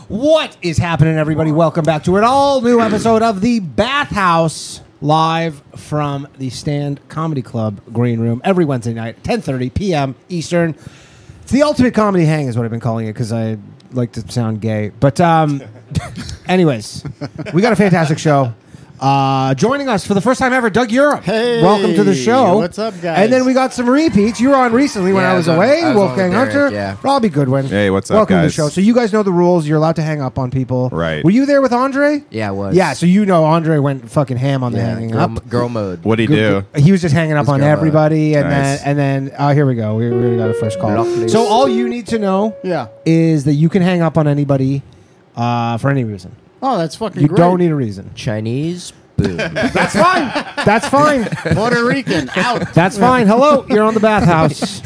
What is happening, everybody? Welcome back to an all-new episode of The Bathhouse, live from the Stand Comedy Club Green Room every Wednesday night, 10:30 p.m. Eastern. It's the ultimate comedy hang is what I've been calling it because I like to sound gay. But anyways, we got a fantastic show. Joining us for the first time ever, Doug Europe. Hey, welcome to the show. What's up, guys? And then we got some repeats. You were on recently when I was away. Wolfgang Hunter, Robbie Goodwin. Hey, what's up, welcome guys? to the show. So you guys know the rules. You're allowed to hang up on people. Right. Were you there with Andre? Yeah, I was. Yeah. So you know Andre went fucking ham on the hanging up. Girl mode. What'd he do? He was just hanging up on girl everybody, and Nice. then here we go. We got a first call. Lovely. So all you need to know is that you can hang up on anybody for any reason. Oh, that's fucking You great. don't need a reason. Chinese. Boom. That's fine. That's fine. Puerto Rican out. That's fine. Hello, you're on the Bathhouse.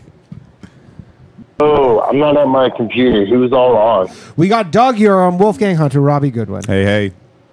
Oh, I'm not at my computer. He was all wrong. We got Doug Urim, Wolfgang Hunter, Robbie Goodwin. Hey.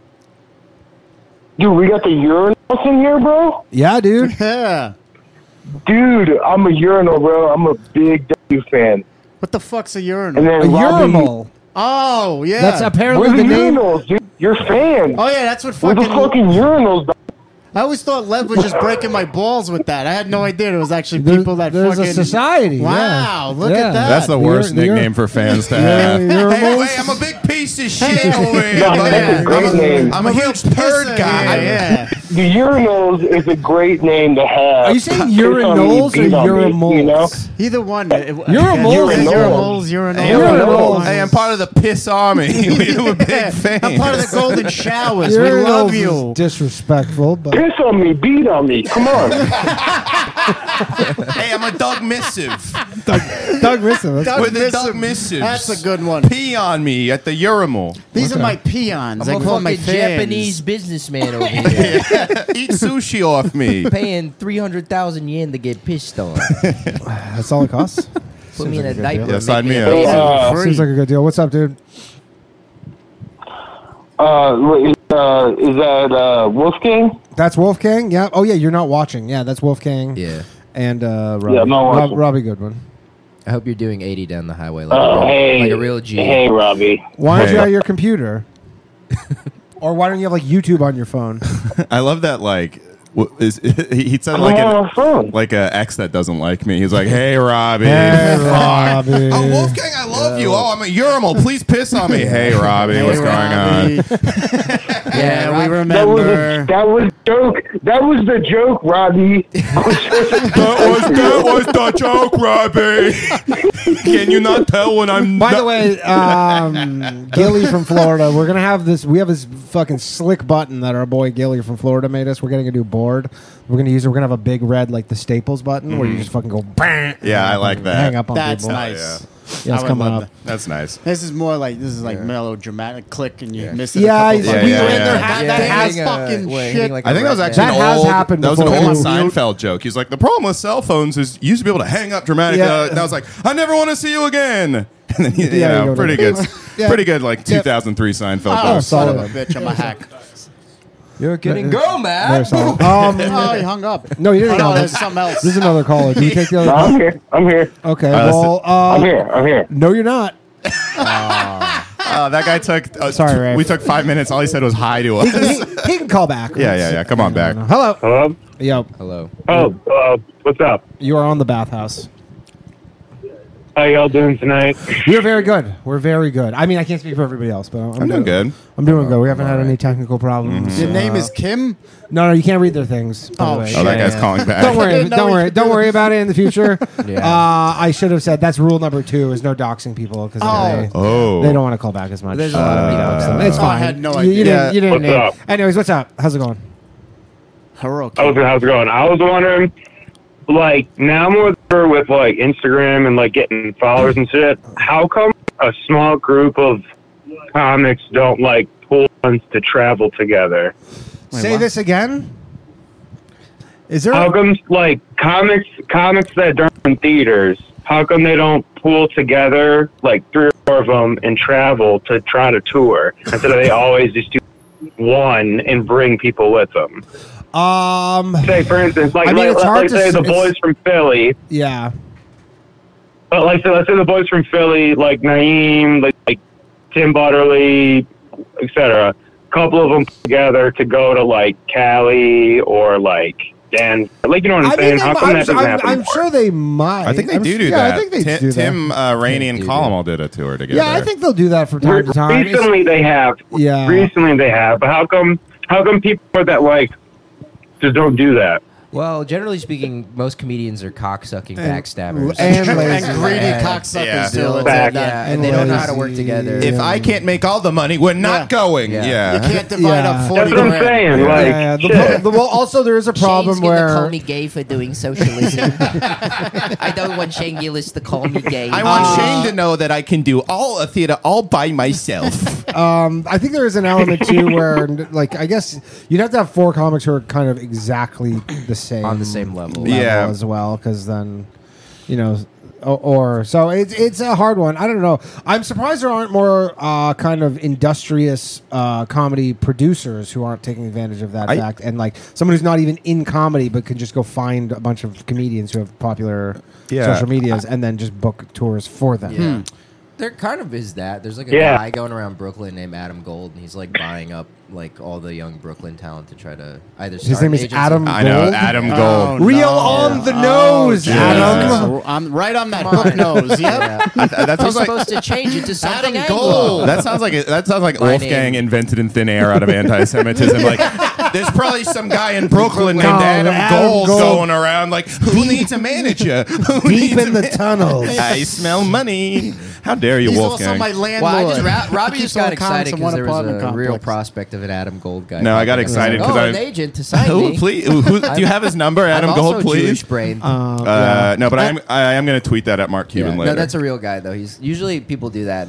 Dude, we got the urinals in here, bro? Yeah, dude. Yeah. Dude, I'm a urinal, bro. I'm a big W fan. What the fuck's a urinal? And A then Robbie, urinal. Oh, yeah. That's apparently we're the the name. urinals, dude. You're fans. Oh, yeah, that's what We're the fucking... fucking urinals, dog. I always thought Lev was just breaking my balls with that. I had no idea there was actually There- people that there's fucking... a society. Wow, yeah. look Yeah. at that. That's the worst The ur- nickname for fans to have. Urinals? I'm a big piece of shit over here. No, that's a great name. I'm a huge turd guy. Yeah. The urinals is a great name to have. Are you saying Piss on me, urinals or beat on me, urimals? You know? Either one. Urinals? Urinals. Urinals. Hey, I'm part of the piss army. We're big fans. I'm part of the golden showers. We Urinals love is you. disrespectful, but Piss on me, beat on me. Come on. Hey, I'm a Doug Missive. Doug Risson. Doug With the Missive. Doug Missives. That's a good one. Pee on me at the urinal. These are my peons. I'm I a call them my fucking fans. Japanese businessman over here, Eat sushi off me. paying 300,000 yen to get pissed on. That's all it costs. Put me in a like a good diaper. deal. Yeah, make sign me a up. baby. Seems like a good deal. What's up, dude? Is that Wolfgang? That's Wolfgang. Yeah. Oh, yeah. You're not watching. Yeah, that's Wolfgang. Yeah. And Robbie, Yeah, I'm not watching. Robbie Goodwin. I hope you're doing 80 down the highway like, Hey. like a real G. Hey, Robbie. Why don't you Hey. have your computer? Or why don't you have like YouTube on your phone? I love that. Like, he said I'm like on my phone. like a ex that doesn't like me. He's like, "Hey, Robbie." Hey, Fuck. Robbie. Oh, Wolfgang, I love you. Oh, I'm a urinal. Please piss on me. Hey, Robbie, what's going on? Yeah, we That was remember. that was joke. That was the joke, Robbie. That was the joke, Robbie. Can you not tell when I'm? By the way, Gilly from Florida, we're gonna have this. We have this fucking slick button that our boy Gilly from Florida made us. We're getting a new board. We're gonna use it. We're gonna have a big red like the Staples button where you just fucking go. Bang, Yeah, I like that. Hang up on That's people. nice. Yeah, it's I would coming love up. That's nice. This is more like melodramatic. Click and you miss it. Yeah, a couple yeah, times. yeah, yeah. That has Hitting a- fucking what, shit. hitting like I think that was a actually That an has old, happened That was an before. old Come on. Seinfeld joke. He's like, the problem with cell phones is you used to be able to hang up dramatic. Yeah. And I was like, I never want to see you again. And then Yeah, you go pretty there. good, Yeah. pretty good. Like 2003 Seinfeld. Oh, joke. son of a solid. bitch! I'm a hack. You're getting girl mad. Very solid. Oh, he hung up. No, you didn't. Oh, no, know. there's something else. This is another caller. Do you take the No, other? I'm here. I'm here. Okay. that's Well, I'm here. I'm here. no, you're not. That guy took. Sorry, Rafe. we took 5 minutes. All he said was hi to He, us. he can call back. Yeah. Come on back. Hello. Hello. Yo, Hello. Oh, what's up? you are on the Bathhouse. How y'all doing tonight? We're very good. We're very good. I mean, I can't speak for everybody else, but I'm doing good. I'm doing good. We haven't had any technical problems. Your name is Kim. No, you can't read their things. By the Oh, way. shit. Oh, that guy's Yeah. calling back. Don't worry. didn't know Don't we worry. could Don't do worry this. about it in the future. Yeah. I should have said that's rule number 2 is no doxing people because Oh. they don't want to call back as much. There's a lot of people. It's Oh, fine. I had no You idea. didn't. You didn't What's name. up? Anyways, what's up? How's it going? Hiroki. How's it going? I was wondering, like, now more with like Instagram and like getting followers and shit. How come a small group of comics don't like pull ones to travel together? Say what? this again. Is there? How come like comics that aren't in theaters? How come they don't pool together like 3 or 4 of them and travel to try to tour instead of they always just do one and bring people with them? Say for instance, like I mean, it's hard let's to say s- the it's- boys from Philly. Yeah. But let's say the boys from Philly, like Naeem, like Tim Butterly, etc. A couple of them together to go to like Cali or like Dan, like you know what I'm saying? How come that doesn't happen I'm more? sure they might. I think they do yeah, that. I think they do Tim, Rainey, and do Colin all did a tour together. Yeah, I think they'll do that from time to time. Recently they have. Yeah. Recently they have. But how come people that like just don't do that? Well, generally speaking, most comedians are cocksucking backstabbers. and And lazy. greedy And- cocksuckers Yeah. do it. Back. Yeah, And and they don't know how to lazy. work together. If I can't make all the money, we're not Yeah. going. Yeah. Yeah. You can't divide Yeah. up 40 That's what I'm grand. saying. Yeah. Like, Yeah, shit. well, also there is a problem where gay for doing socialism. I don't want Shane Gillis to call me gay. I want Shane to know that I can do all a theater all by myself. I think there is an element too where, like, I guess you'd have to have 4 comics who are kind of exactly the same On the same level. Yeah. as well, because then, you know, or so it's a hard one. I don't know. I'm surprised there aren't more kind of industrious comedy producers who aren't taking advantage of that fact, and like someone who's not even in comedy but can just go find a bunch of comedians who have popular Yeah. social medias and then just book tours for them. Yeah. There kind of is that. There's like a Yeah. guy going around Brooklyn named Adam Gold, and he's like buying up like all the young Brooklyn talent to try to either start His name an is agency- Adam I know Gold? Adam Oh, Gold. Real no. on the nose, Jesus. Adam. I'm right on that Come hook on. nose. Yep. Yeah. That We're sounds like supposed to change it to something Adam Anglo. Gold. that sounds like My Wolfgang name. invented in thin air out of anti-Semitism. Like, there's probably some guy in Brooklyn named No, Adam, Adam Gold, Gold. going around like, who needs a manager? Who Deep needs in a the tunnels. I smell money. How dare you, He's Wolfgang? also my landlord. Well, Robbie He just keeps all got the comics excited in one because there was apartment a real complex. prospect of an Adam Gold guy. No, I got popping up. excited Like, 'cause oh, I- an agent to sign Who, me. please? Who, do you have his number, Adam I'm Gold? also Please. Jewish brain. No, but I am going to tweet that at Mark Cuban later. No, that's a real guy though. He's usually people do that and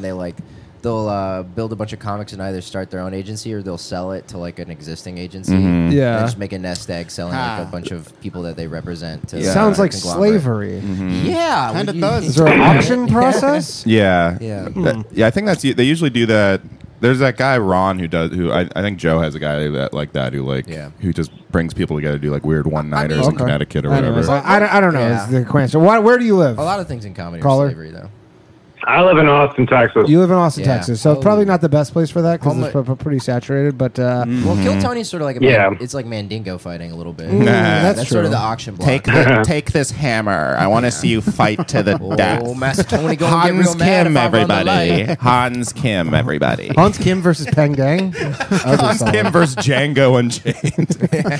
they'll build a bunch of comics and either start their own agency or they'll sell it to like an existing agency. Mm-hmm. Yeah. And just make a nest egg selling like a Ah. bunch of people that they represent. To Sounds a like conglomerate. slavery. Yeah, Kinda would you- does. Is there an auction process? Yeah. Yeah. Yeah, I think they usually do that. There's that guy Ron who I think Joe has a guy that who just brings people together to do like weird one-nighters in Okay. Connecticut or Anyways, whatever. I don't know. Yeah. Is the question. Where do you live? A lot of things in comedy Caller? are slavery though. I live in Austin, Texas. You live in Austin, Yeah. Texas, so Oh. probably not the best place for that because Home- it's pretty saturated. But Well, Kill Tony's sort of like it's like Mandingo fighting a little bit. that's That's true. sort of the auction block. Take this hammer. I want to see you fight to the Oh, Master Tony gonna get Hans real mad Kim, if I run the everybody. light. Hans Kim, everybody. Hans Kim versus Peng Gang. Hans Kim versus Django Unchained.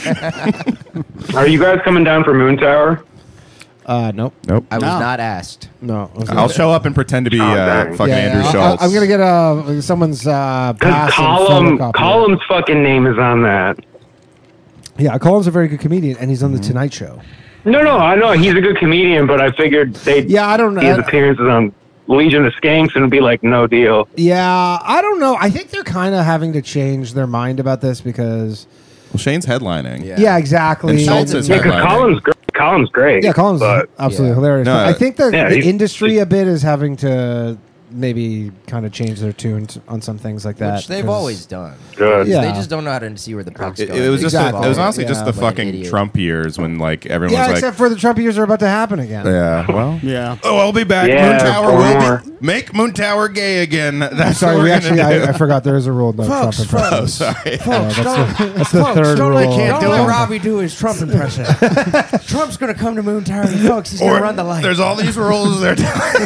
Are you guys coming down for Moon Tower? Nope. Nope. I was No. not asked. No. I'll show up and pretend to be fucking Andrew Schultz. I'm gonna get someone's pass. Because and photocopy it. Column's fucking name is on that. Yeah, Colum's a very good comedian, and he's on the Tonight Show. No, I know he's a good comedian, but I figured they'd Yeah, I don't know. see his appearances on Legion of Skanks and it'd be like no deal. Yeah, I don't know. I think they're kind of having to change their mind about this because. Well, Shane's headlining. Yeah, exactly. And Schultz is Yeah, because headlining. Colin's great. Yeah, Colin's but absolutely Yeah. hilarious. No, But I think the yeah, he's- industry a bit is having to maybe kind of change their tune on some things like that. Which they've 'cause- always done. good. Yeah. They just don't know how to see where the puck's going. It was just Exactly. it was honestly Yeah. just the Like an fucking idiot. Trump years when like everyone Yeah, was like, except for the Trump years are about to happen again. yeah, well, Yeah. oh, I'll be back. Yeah, Moon Tower or will more. be make Moon Tower gay again. That's Sorry, what we we're actually gonna do. I forgot there is a rule. No Folks, Trump Oh, impressions. sorry. That's the third rule. can't Don't do let it. Robbie do his Trump impression. Trump's going to come to Moon Tower, and folks, he's going Or to run the light. there's all these rules there.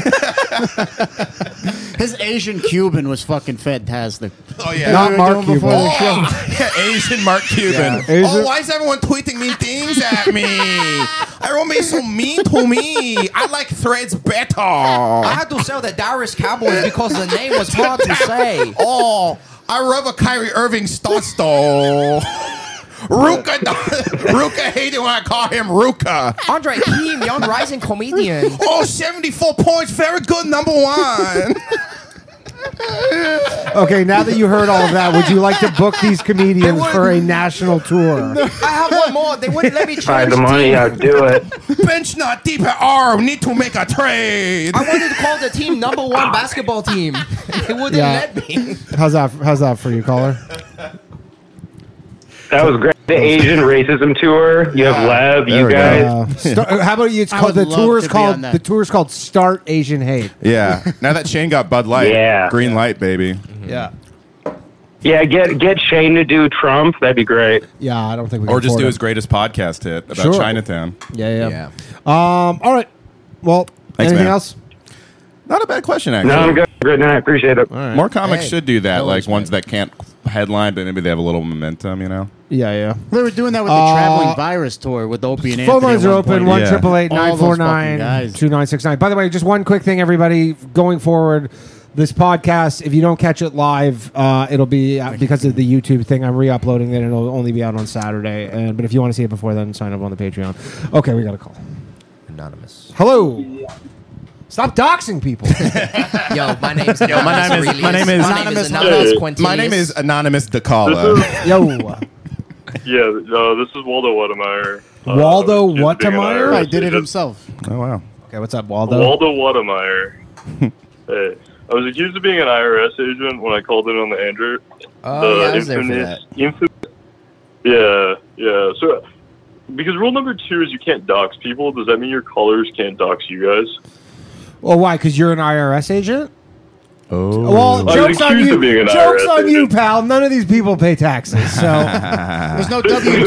His Asian Cuban was fucking fantastic. Oh yeah. Not We were Mark doing before Cuban. the show. Oh, yeah, Asian Mark Cuban. Asian- Oh, why is everyone tweeting mean things at me? Everyone being so mean to me. I like Threads better. I had to sell the Dallas Cowboys because the name was hard to say. Oh, I love a Kyrie Irving starts though. Ruka hated when I call him Ruka. Andre Keem, young rising comedian. Oh, 74 points. Very good, number one. Okay, now that you heard all of that, would you like to book these comedians for a national tour? I have one more. They wouldn't let me If I had change the money, team. I'd do it. Bench not deep at R. Need to make a trade. I wanted to call the team number one basketball team. They wouldn't Yeah. let me. How's that for you, caller? That was great. The Asian racism tour. You have Lev, There you we go. guys. How about you? It's I called would the love tour's to be called on that. the tour's called Start Asian Hate. Yeah. Now that Shane got Bud Light, Yeah. green light, baby. Yeah. Yeah, get Shane to do Trump. That'd be great. Yeah, I don't think we can Or just afford do it. his greatest podcast hit about Sure. Chinatown. Yeah. All right. Well, Thanks, anything man. else? Not a bad question, actually. No, I'm good. Good night. Appreciate it. All right. More comics Hey, should do that, no like worries, ones man. that can't headline, but maybe they have a little momentum, you know? Yeah. They were doing that with the traveling virus tour with Opie and Phone Anthony. lines at are one open. point. 1-888-949-2969. By the way, just one quick thing, everybody. Going forward, this podcast, if you don't catch it live, it'll be because of the YouTube thing. I'm re-uploading it, and it'll only be out on Saturday. But if you want to see it before then, sign up on the Patreon. Okay, we got a call. Anonymous. Hello. Stop doxing people. Yo, my name's my name is- my name is- Anonymous Quintilius. My name is Anonymous DeCala. Yo. Yeah, this is Waldo Wattemeyer. Waldo just being an Wattemeyer? IRS I did it agent. himself. Oh, wow. Okay, what's up, Waldo? Waldo Wattemeyer. Hey, I was accused of being an IRS agent when I called in on the Andrew. Oh, yeah, I was there for that. Yeah. So, because rule number 2 is you can't dox people. Does that mean your callers can't dox you guys? Well, why? Because you're an IRS agent? Oh. Well, I was joke's on accused you. of being an Joke's IRS on you, agent. pal. None of these people pay taxes, so There's no W-2s.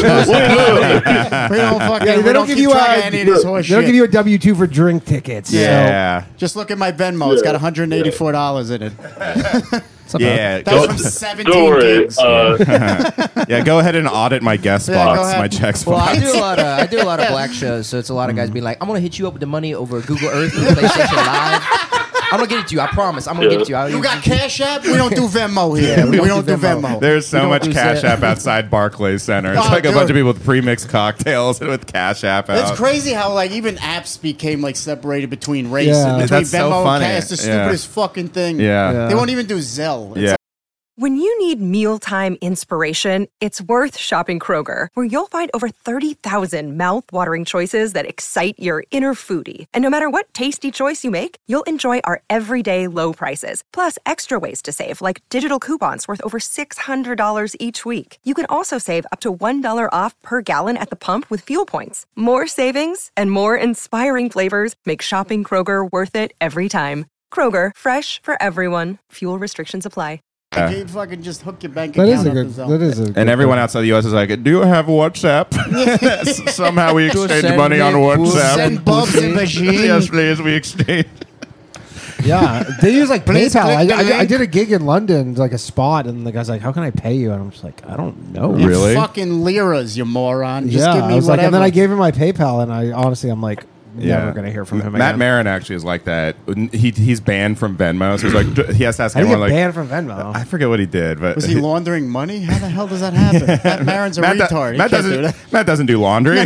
We don't fucking. Yeah, we they don't don't give keep you track a- of any of this horse they don't shit. give you a W-2 for drink tickets. Yeah. Just look at my Venmo. It's got $184 in it. Yeah. That was Go, from 17 Don't worry. gigs. yeah, go ahead and audit my guest Yeah, go box, ahead. my checks Well, box. I do a lot of black shows, so it's a lot of guys being like, "I'm gonna hit you up with the money over Google Earth and PlayStation Live. I'm gonna get it to you. I promise. I'm gonna get it to you. You got Cash App? We don't do Venmo here. we don't do Venmo. There's so don't much do Cash that. App outside Barclays Center. It's Oh, like a bunch of dude. people with pre-mixed cocktails and with Cash App out. It's crazy how like even apps became like separated between race Yeah. and between That's so Venmo funny. and Cash. It's the Yeah. stupidest fucking thing. Yeah. They won't even do Zelle. It's Yeah. When you need mealtime inspiration, it's worth shopping Kroger, where you'll find over 30,000 mouth-watering choices that excite your inner foodie. And no matter what tasty choice you make, you'll enjoy our everyday low prices, plus extra ways to save, like digital coupons worth over $600 each week. You can also save up to $1 off per gallon at the pump with fuel points. More savings and more inspiring flavors make shopping Kroger worth it every time. Kroger, fresh for everyone. Fuel restrictions apply. You can fucking just hook your bank That account is a up good. to Zelle. That is a. And everyone outside the U.S. is like, do you have WhatsApp? Somehow we exchange send money on me WhatsApp. Send Bubs in machine. Yes, please, we exchange. Yeah, they use like Please PayPal. click the I link. did a gig in London, like a spot, and the guy's like, "How can I pay you?" And I'm just like, "I don't know." In Really? fucking liras, you moron. Just Yeah, give me I was whatever. like, and then I gave him my PayPal, and I honestly, I'm like, never gonna hear from him Matt again. Maron actually is like that. He's banned from Venmo, so he's like, he has to ask How do you everyone get like, banned from Venmo? I forget what he did, but Was he laundering money? How the hell does that happen? Matt Maron's a retard. He Matt can't do that. doesn't do laundry.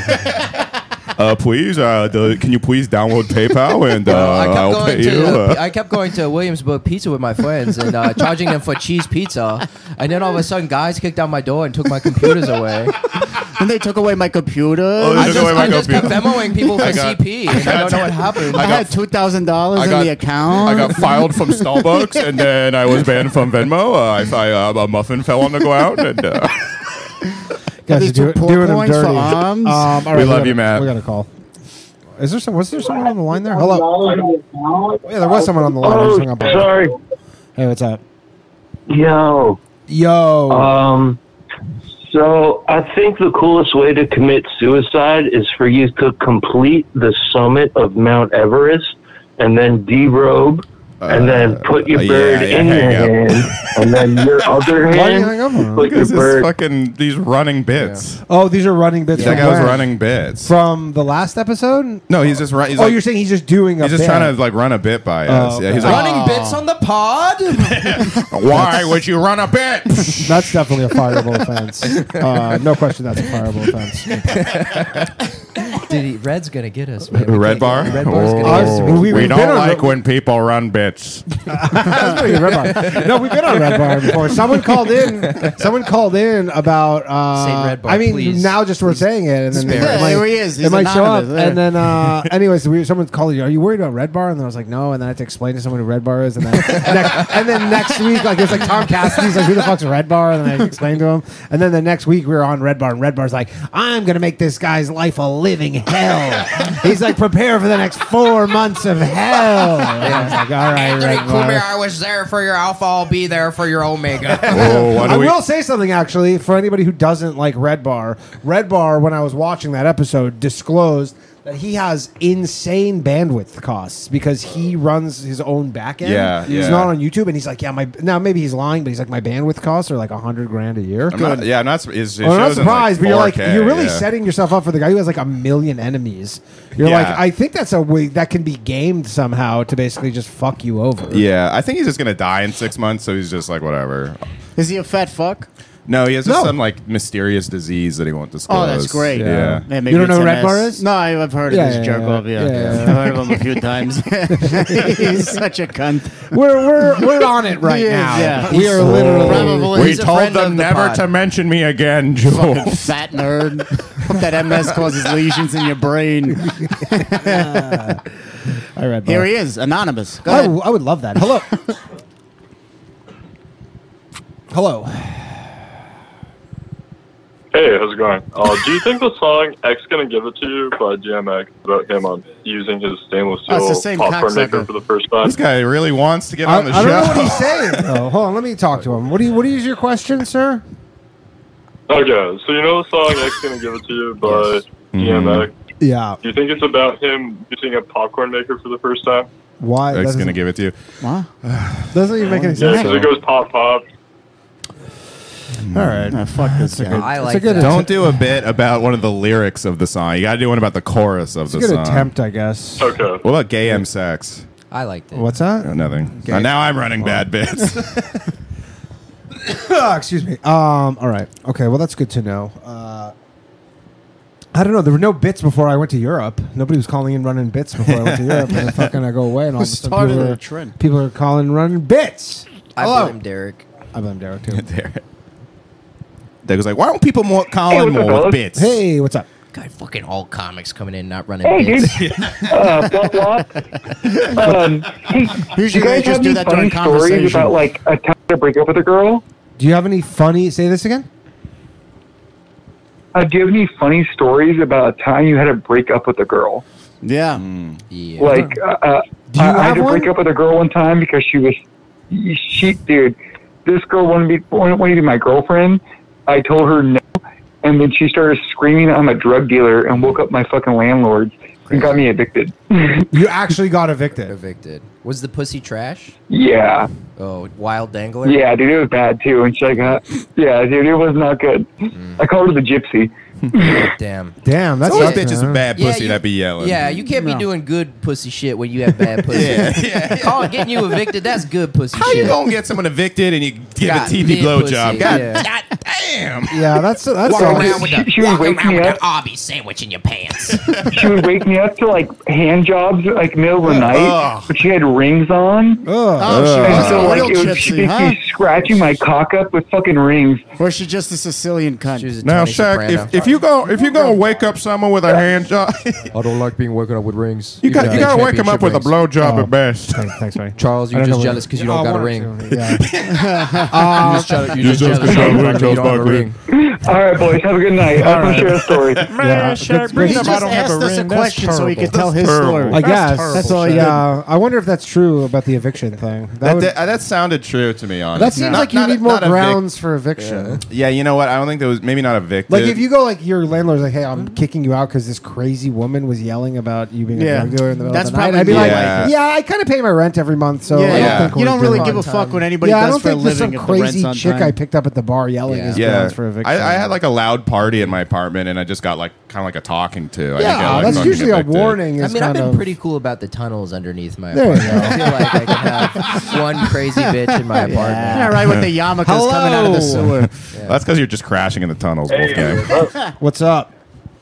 Please, can you please download PayPal and I'll pay you. I kept going to Williamsburg Pizza with my friends and charging them for cheese pizza. And then all of a sudden, guys kicked down my door and took my computers away. And they took away my computer. Oh, I Took away my just kept computer. Venmoing people for I got- CP, and I don't know what happened. I had $2,000 in the account. I got filed from Starbucks, and then I was banned from Venmo. A muffin fell on the ground, and Guys, these you're two poor doing him coins for dirty. arms. All right, We love got you, a- Matt. We got a call. Was there someone on the line there? Hello. Yeah, there was someone on the line. I just hung up on it. Sorry. Hey, what's up? Yo. Yo. So I think the coolest way to commit suicide is for you to complete the summit of Mount Everest and then derobe and then put your bird in your hang up. hand and then your other Why do you hand hang up on him? put your this is bird. fucking these running bits. Oh, these are running bits. That from guy was when? running bits. From the last episode? No, he's just running. Oh, you're saying he's just doing a he's just bit. trying to like run a bit by us. okay. Yeah, he's like, Running bits on the pod? why would you run a bit? That's definitely a fireable offense. No question that's a fireable offense. Dude, Red's gonna get us, man. Red Bar? Red Bar's gonna Oh. get us. We- We we've been don't on like Red- when people run bits. That's pretty good, Red Bar. No, we've been on Red Bar before. Someone called in. Someone called in about. Say Red Bar, I mean, please. now just we're saying it, and then Spare it us. might, Here he is. He's it might show up, anonymous. and then anyways, someone called you. Are you worried about Red Bar? And then I was like, no. And then I had to explain to someone who Red Bar is, and then next week, like it's like Tom Cassidy's like, who the fuck's Red Bar? And then I explained to him, and then the next week we were on Red Bar, and Red Bar's like, I'm gonna make this guy's life a living hell. He's like, prepare for the next 4 months of hell. And I was like, all right, Red Bar. I was there for your alpha. I'll be there for your omega. Oh, what I do we? will say something actually for anybody who doesn't like Red Bar. Red Bar, when I was watching that episode, disclosed that he has insane bandwidth costs because he runs his own back end. Yeah, He's yeah. not on YouTube, and he's like, yeah, now maybe he's lying, but he's like, my bandwidth costs are like $100,000 a year. I'm not, yeah, I'm not. It I'm not shows in, like, surprised, but you're like 4K, you're really yeah. setting yourself up for the guy who has like 1 million enemies. You're Yeah. like, I think that's a way that can be gamed somehow to basically just fuck you over. Yeah, I think he's just gonna die in 6 months, so he's just like whatever. Is he a fat fuck? No, he has just No. some like mysterious disease that he won't disclose. Oh, that's great. Yeah. Maybe You don't know it's who an Red Bar S. is? No, I've heard Yeah, of this yeah, jerk yeah. off. Yeah. Yeah. I've heard of him a few times. He's such a cunt. We're on it right He is, now. yeah. We are literally. Probably We he's a told friend them of the never pod. to mention me again, Joel. Fucking fat nerd. Hope that MS causes lesions in your brain. I read Here he is, anonymous. Go I, ahead. I would love that. Hello. Hello. Hey, how's it going? Do you think the song X Gonna Give It To You by DMX about him on using his stainless Oh, it's the steel same popcorn maker cocksucker. for the first time? This guy really wants to get I on the don't know what show. he's saying. though. Hold on, let me talk to him. What is your question, sir? Okay, so you know the song X Gonna Give It To You by DMX? Yeah. Do you think it's about him using a popcorn maker for the first time? Why? X Doesn't, gonna give it to you. What? doesn't even make any Yeah, sense. because it goes pop pop. All right. Oh, fuck this guy. I It's like a good that. Don't do a bit about one of the lyrics of the song. You got to do one about the chorus of It's a the good song. attempt, I guess. Okay. What about gay M sex? I liked it. What's that? Nothing. Gay. Now I'm running bad bits. Excuse me. All right. Okay. Well, that's good to know. I don't know. There were no bits before I went to Europe. Nobody was calling in running bits before I went to Europe. And then fucking I go away, and all of a sudden Started people a are, trend. people are calling and running bits. I Hello. blame Derek. I blame Derek too. Derek was like, why don't people call in what's up, more with fellas? bits? Hey, what's up? God, fucking all comics coming in, not running Hey, bits. dude. Blah, blah. Hey, Usually you they guys just have do any that funny during stories conversation. about like a time to break up with a girl? Do you have any funny? Say this again. Do you have any funny stories about a time you had to break up with a girl? Yeah. Yeah. Like, Do you I had have to break one? up with a girl one time because dude, this girl wanted to be my girlfriend. I told her no, and then she started screaming I'm a drug dealer and woke up my fucking landlords and got me evicted. You actually got evicted. Evicted. Was the pussy trash? Yeah. Oh, wild dangler? Yeah, dude, it was bad too. And she yeah, dude, it was not good. I called her the gypsy. Damn. Damn, that's Those sucks, bitches man. with bad pussy you- that be yelling. Yeah, you can't be No. doing good pussy shit when you have bad pussy. Getting you evicted, that's good pussy How shit. you gonna get someone evicted and you give God, a TV mid blowjob? pussy, God, yeah. God damn. Yeah, that's Walk all. around with She would wake me up. Arby's sandwich in your pants. She would wake me up to like hand jobs like middle of the night, Ugh. but she had rings on. Ugh. Oh, she And was so a like real it was gypsy, she'd huh? be scratching my cock up with fucking rings. Or is she just a Sicilian cunt? She was a Now, Tony Shaq, Soprano. if you gonna wake up someone with a hand job, I don't like being woken up with rings. you Even if gotta they're wake him up with a championship rings. blowjob at best. Thanks, man. Charles, I you're don't just know jealous what- because you don't Oh, got a one or ring. two, Yeah. You're just jealous because you don't have a ring. All right, boys, have a good night. I'm gonna share a story. Yeah, He good- just asked us a question so he could tell his story. I guess. That's all. Yeah, I wonder if that's true about the eviction thing. That sounded true to me, honestly. that seems like you need more grounds for eviction. Yeah, you know what? I don't think there was maybe not evicted. Like if you go like your landlord's like, hey, I'm kicking you out because this crazy woman was yelling about you being a Yeah. drug dealer in the middle That's of the night. probably I'd be more like, like it. yeah, I kind of pay my rent every month, so I don't Yeah, think you we're don't really doing give a on fuck time. what anybody Yeah, I does don't for a think there's living some if the rent's crazy on chick time. I picked up at the bar yelling Yeah. is yeah, grounds for eviction. I had like a loud party in my apartment, and I just got like kind of like a talking to. I didn't get, yeah, like, that's fucking usually a evicted. warning. I Is mean, I've kind been of, pretty cool about the tunnels underneath my There you apartment. go. I feel like I can have one crazy bitch in my apartment. Yeah, right with the yarmulkes coming out of the sewer. That's because you're just crashing in the tunnels, Wolfgang. What's up?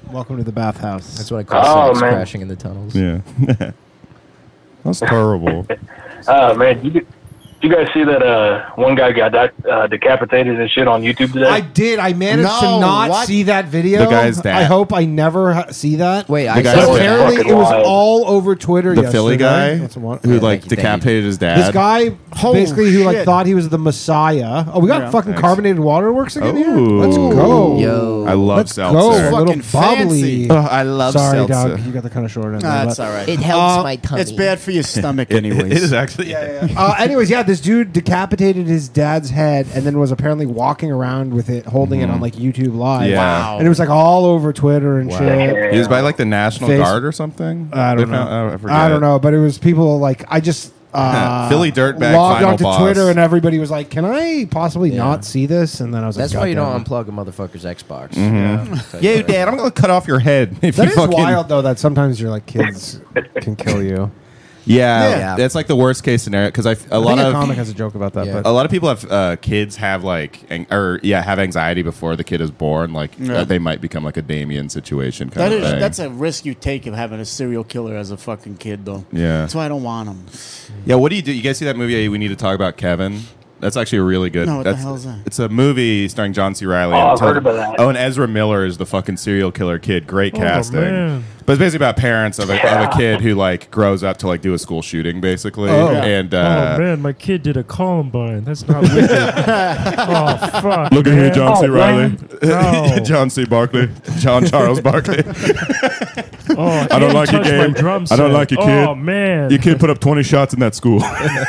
Welcome to the bathhouse. That's what I call sex man. crashing in the tunnels. Yeah. That's terrible. Man, you guys see that one guy got decapitated and shit on YouTube today? I did. I managed to No, not what? see that video. The guy's dad. I hope I never see that. Wait, The I guy's saw dad. it. Apparently, Fucking it was wild. all over Twitter. The Philly yesterday. guy That's the one. who Yeah, like thank you. decapitated his dad. This guy, Holy basically, who like shit. thought he was the Messiah. Oh, we got Yeah. fucking Thanks. carbonated water works again here. Ooh. Let's go. Yo. I love Let's seltzer. go. A Fucking little bubbly. fancy. Oh, I love Sorry, seltzer. dog. You got the kind of short end. Nah, there, that's but- all right. It helps Uh, my tummy. It's bad for your stomach, It anyways. is actually. Anyways, yeah, this dude decapitated his dad's head and then was apparently walking around with it, holding it on like YouTube Live. Yeah. Wow. And it was like all over Twitter and shit. He was by like the National Face- Guard or something. I don't They know. found- I forget. I don't know, but it was people like I just Philly dirtbag logged final onto boss. Twitter and everybody was like, "Can I possibly Yeah. not see this?" And then I was That's like, why you "God don't damn it." unplug a motherfucker's Xbox. Yeah, Dad, I'm gonna cut off your head if That you is fucking. wild though. That sometimes your like kids can kill you. Yeah, Yeah. that's like the worst case scenario because a I lot think a of comic has a joke about that, Yeah. but a lot of people have kids have like have anxiety before the kid is born. Like Yeah. they might become like a Damien situation That kind is, of thing. that's a risk you take of having a serial killer as a fucking kid, though. Yeah. That's why I don't want him. Yeah, what do? You guys see that movie? We need to talk about Kevin. That's actually a really good. No, what the that's, hell is that? It's a movie starring John C. Reilly. Oh, and I've heard about that. Oh, and Ezra Miller is the fucking serial killer kid. Great casting. man. But it's basically about parents of a kid who like grows up to like do a school shooting, basically. Oh. And Oh man, my kid did a Columbine. That's not wicked. Oh fuck. look at man. here, John C. Oh, Reilly, No. John C. Barkley, John Charles Barkley. Oh, I don't can't like your touch my game. drum I don't set. like your kid. Oh man. Your kid put up 20 shots in that school.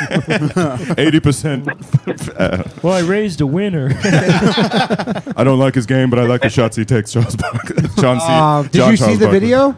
80%. Well, I raised a winner. I don't like his game, but I like the shots he takes. Charles Barkley. John C. did John you see Charles the Barkley. video?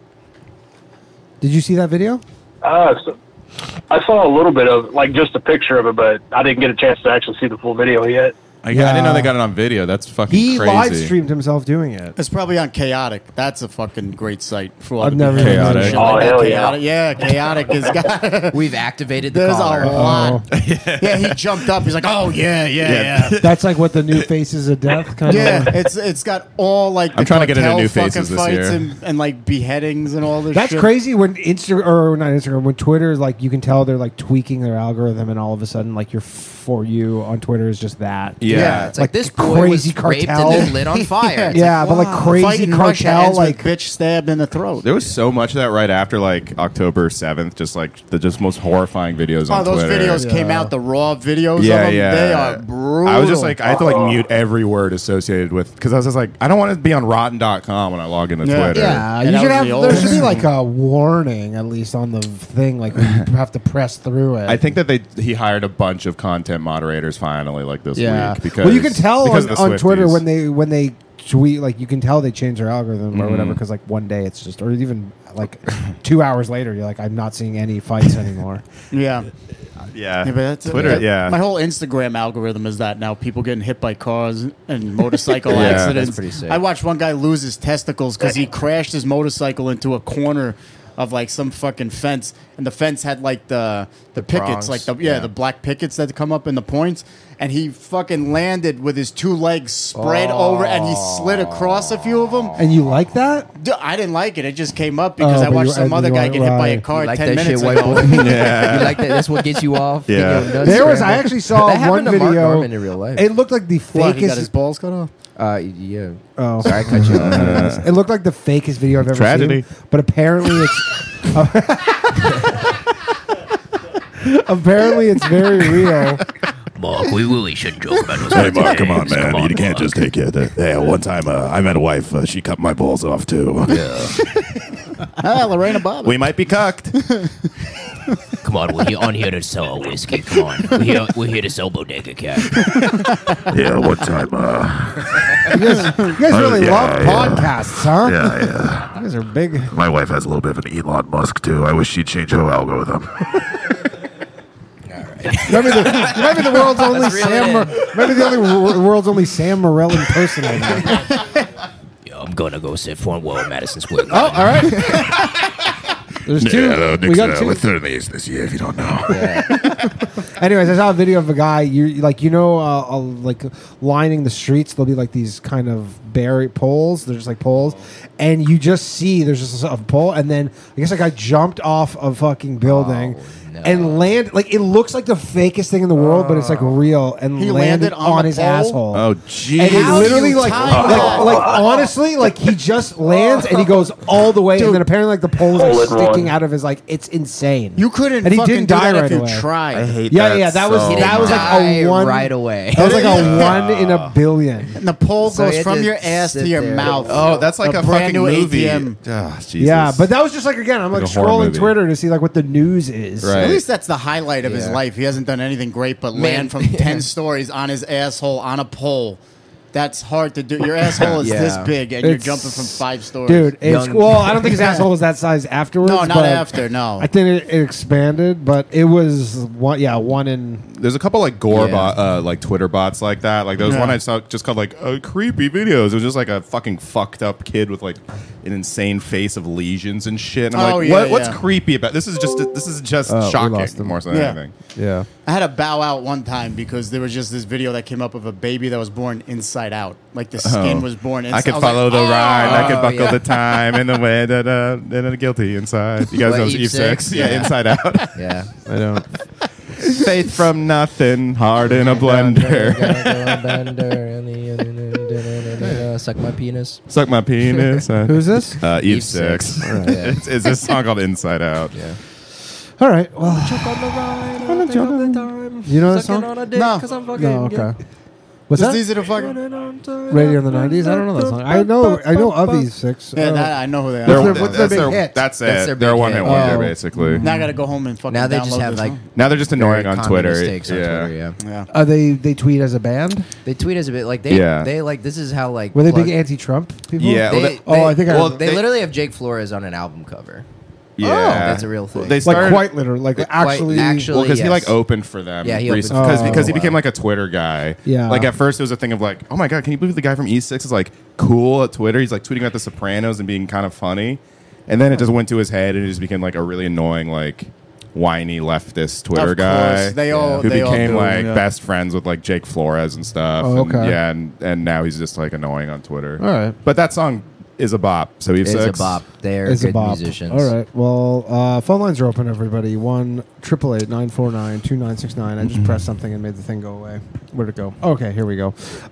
Did you see that video? So I saw a little bit of like just a picture of it, but I didn't get a chance to actually see the full video yet. I didn't know they got it on video. That's fucking He crazy. live streamed himself doing it. It's probably on Chaotic. That's a fucking great site for all I've the never beginners heard of and it. shit Oh, like that. hell yeah. Chaotic. Yeah, Chaotic has got. We've activated the There's caller. a lot. Yeah, he jumped up. He's like, "Oh yeah." That's like what the new Faces of Death kind Yeah, of. it's got all like the I'm trying to get into cartel New fucking Faces this fights year. and like beheadings and all this. That's shit. crazy when when Twitter is like you can tell they're like tweaking their algorithm and all of a sudden like your For You on Twitter is just that. Yeah. It's like this boy crazy was raped cartel. and then lit on fire. It's Yeah, but like crazy Fighting Russia cartel ends like with bitch stabbed in the throat. There was so much of that right after like October 7th, just like the just most horrifying videos on Oh, those Twitter. videos came out, the raw videos Yeah, of them. yeah. They are brutal. I was just like, I had to like mute every word associated with, because I was just like, I don't want to be on Rotten.com when I log into Yeah. Twitter. yeah, And you that should was have. the There old- should be like a warning at least on the thing, like when you have to press through it. I think that he hired a bunch of content moderators finally, like this yeah. week. Because Well, you can tell because of the on Twitter Swifties. when they tweet, like you can tell they change their algorithm or Mm-hmm. whatever because like one day it's just, or even like 2 hours later you're like, I'm not seeing any fights anymore. yeah. Yeah, Yeah, but that's Twitter. Yeah, My whole Instagram algorithm is that now. People getting hit by cars and motorcycle Yeah. accidents. That's pretty sick. I watched one guy lose his testicles because he crashed his motorcycle into a corner of like some fucking fence, and the fence had like the pickets, prongs. like the Yeah. the black pickets that come up in the points, and he fucking landed with his two legs spread over, and he slid across a few of them. And you like that? Dude, I didn't like it. It just came up because Oh, I but watched you- some other you guy like- get hit by a right. car You like 10 that minutes shit, white ago. boy? Yeah. You like that? That's what gets you off. Yeah. Getting your nuts There was. I scrambled? actually saw That one happened to Mark video. Norman in real life. It looked like the What, he got his fakest. balls cut off? Yeah. Oh, Sorry, I cut you off. it looked like the fakest video I've ever Tragedy. seen. But apparently it's. Apparently it's very real. Mark, we really shouldn't joke about those Hey, kinds of Mark, come on, things. man. Come on, You can't Mark. just take it. Yeah, one time I met a wife. She cut my balls off, too. Ah, Lorena Bobbitt. we might be cucked. Come on, we're on here to sell our whiskey. Come on, we're here to sell Bodega Cat. Yeah, one time. You guys really yeah, love yeah. podcasts, huh? Yeah. You guys are big. My wife has a little bit of an Elon Musk, too. I wish she'd change her algorithm. Maybe the world's only Let's reel Sam. it Maybe the world's only Sam Morrell impersonator. Yeah, I'm gonna go sit for a while at Madison Square Oh, Garden. all right. There's two. Yeah, We got two. we're third in the East this year, if you don't know. Anyways, I saw a video of a guy. Like lining the streets. There'll be like these kind of buried poles. They're just like poles, and you just see there's just a pole, and then I guess a guy jumped off a fucking building. And land like it looks like the fakest thing in the world, but it's like real. And He landed landed on on the his pole? asshole. Oh, jeez. And it How do literally you like time that? honestly, like he just lands and he goes all the way, and then apparently like the poles are Hole in sticking one. out of his like it's insane. You couldn't and he fucking didn't do die that right if away. you tried. I hate Yeah, that. yeah, that was so that was like a Die one right away. That was like a 1 in a billion. And the pole So goes you from had your to ass to sit your there. mouth. Oh, that's like a brand fucking new movie. ATM. Oh, Jesus. Yeah, but that was just like again, I'm like Like a horror scrolling movie. Twitter to see like what the news is. Right. At least that's the highlight of his Yeah. life. He hasn't done anything great but land from 10 stories on his asshole on a pole. That's hard to do. Your asshole is Yeah. this big, and It's- you're jumping from 5 stories. Dude, it's Young- well, I don't think his asshole was that size afterwards. No, not but after, no. I think it expanded, but it was one in. There's a couple like gore Yeah. like Twitter bots like that. Like there was Yeah. one I saw just called like creepy videos. It was just like a fucking fucked up kid with like an insane face of lesions and shit. And I'm Oh, like, yeah, what's yeah. creepy about this? Is just Oh, we shocking lost him. more so than Yeah. anything. Yeah. I had to bow out one time because there was just this video that came up of a baby that was born inside out. Like the skin Oh. was born inside. I could was like, follow the ride. I could Oh, buckle yeah. the time in the way that I'm guilty inside. You guys What, know Eve Eve 6? Six? Yeah, Yeah. Inside Out. Yeah. I don't. Faith from nothing, hard in a blender. Suck my penis. Suck my penis. Who's this? Eve Eve 6. Six. It's this song called Inside Out. Yeah. All right. Well, you know that song? No. No. Okay. What's Just that? easy to fucking. Radio in the '90s. I don't know that song. I know of these six. Yeah, I know who they They're- are. What's their big hit? That's That's it. their They're big one hit hit. wonder, Oh. basically. Now I gotta go home and fucking. Now they just download have this like song. Now they're just annoying on common Twitter. mistakes on Yeah. Twitter, yeah. Yeah. They tweet as a band. They tweet as a bit like they Yeah. they like this is how like Were they plug- big anti-Trump people? Yeah. They, well, they, Oh, I think I well, heard. they they- literally have Jake Flores on an album cover. Yeah. That's a real thing. They Like started, quite literally, like actually. actually- well, because he yes. like opened for them. Yeah, he opened recently, for them because for he a became while. like a Twitter guy. Yeah. Like at first it was a thing of like, oh my god, can you believe the guy from E6 is like cool at Twitter? He's like tweeting about The Sopranos and being kind of funny, and then it just went to his head and it just became like a really annoying like whiny leftist Twitter Of guy. course. They all- who they all became do, like yeah. best friends with like Jake Flores and stuff. Oh, And, okay. yeah, and now he's just like annoying on Twitter. All right. But that song is a bop. So Eve It's 6. a bop. They're Is a good bop. musicians. All right. Well, phone lines are open, everybody. 1-888-949-2969. I just pressed something and made the thing go away. Where'd it go? Okay, here we go.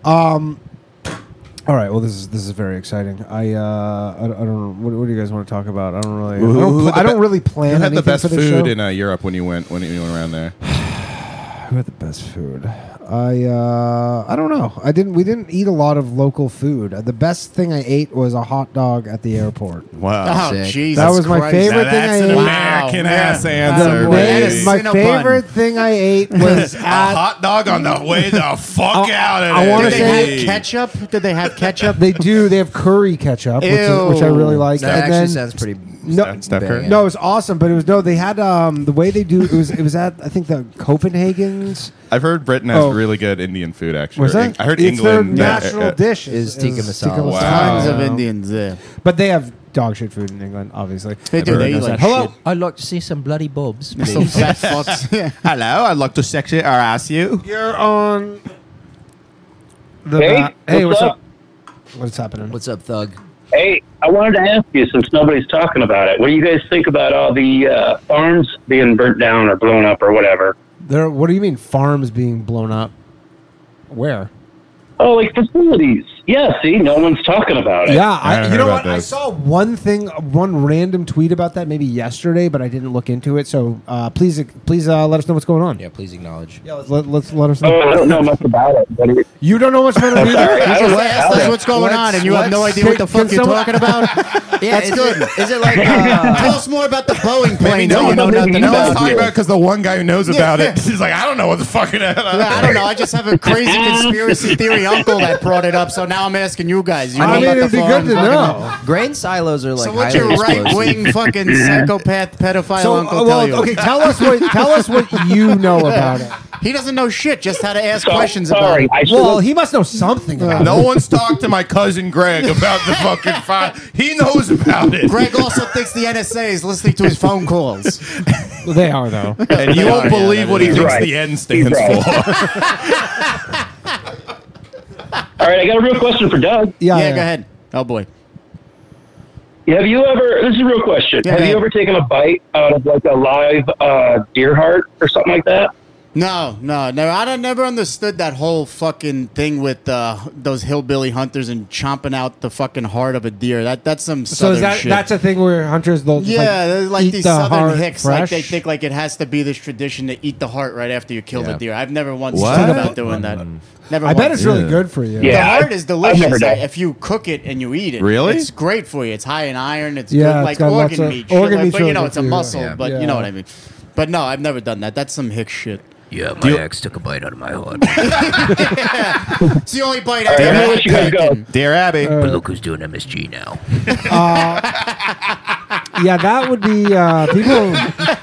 All right. Well, this is very exciting. I don't. What do you guys want to talk about? I don't really. I don't really plan. Who had the anything best for this food show. in Europe when you went around there? Who had the best food? I don't know. We didn't eat a lot of local food. The best thing I ate was a hot dog at the airport. Wow. Oh, Sick. Jesus That was my Christ. favorite Now thing that's I an ate. American ass Yeah. answer. The baby. my Cinnabon. favorite thing I ate was A at. hot dog on the way the fuck out of I it. wanna Did say- they have ketchup? Did they have ketchup? They do. They have curry ketchup, which I really like. That and actually then, sounds pretty. No, Steph Curry? banging. no, it was awesome, but it was no. They had the way they do. It was at I think the Copenhagen's. I've heard Britain has Oh. really good Indian food. Actually, Was that? I heard it's England. their national dish is tikka masala. Wow. Tons of Yeah. Indians there. But they have dog shit food in England, obviously. They do. They eat like Hello. shit. I'd like to see some bloody bobs, Some please. fat fucks. Yeah. Hello, I'd like to sexy harass you. You're on. The Hey, hey, what's up? What's happening? What's up, Thug? Hey, I wanted to ask you, since nobody's talking about it, what do you guys think about all the farms being burnt down or blown up or whatever? There. What do you mean farms being blown up? Where? Oh, like facilities. Yeah, see, no one's talking about it. Yeah, I you heard know about what? I this. saw one random tweet about that maybe yesterday, but I didn't look into it. So please let us know what's going on. Yeah, please acknowledge. Yeah, let's let us Oh, know. I don't know much about it. But You don't know much about it either. I don't know Ask about us it. what's going on, and you have no idea what the fuck you're talking about. Yeah, That's is good. Is it like? Tell us more about the Boeing plane that you know maybe nothing you No one's about. talking about it because the one guy who knows about Yeah. it, he's like, I don't know what the fucking. I don't know. I just have a crazy conspiracy theory uncle that brought it up, so now now I'm asking you guys. You I know mean, about it'd the be good farm to fucking- know. Grain silos are like So what's highly your right explosive. wing fucking psychopath pedophile So, uncle tell you? okay, tell us what you know about it. He doesn't know shit. Just how to ask So, questions about sorry, it. I Well, he must know something about No it. one's talked to my cousin Greg about the fucking fire. He knows about it. Greg also thinks the NSA is listening to his phone calls. They are though. And you won't believe what he He's thinks right. the N stands right. for. All right, I got a real question for Doug. Yeah, go ahead. Oh boy. Have you ever? This is a real question. Yeah, have man. you ever taken a bite out of like a live deer heart or something like that? No, never. I never understood that whole fucking thing with those hillbilly hunters and chomping out the fucking heart of a deer. That's some So southern is that shit. that's a thing where hunters they'll just, Yeah, they're like eat these the southern heart hicks. Like fresh? they think like it has to be this tradition to eat the heart right after you kill the Yeah. deer. I've never once What? thought about doing that. Never. I bet once. it's really good for you. The Yeah, heart is I've delicious. never done it. If you cook it and you eat it, Really? it's great for you. It's high in iron. It's Yeah, good, it's like got lots organ of- meat. shit organ like- meat's but really you know, good it's a for you. muscle. Yeah. But Yeah. you know what I mean. But no, I've never done that. That's some hick shit. Yeah, my ex took a bite out of my heart. It's the only bite All right, I'm gonna I've let you guys go. taken. Dear Abby. But look who's doing MSG now. Yeah, that would be people.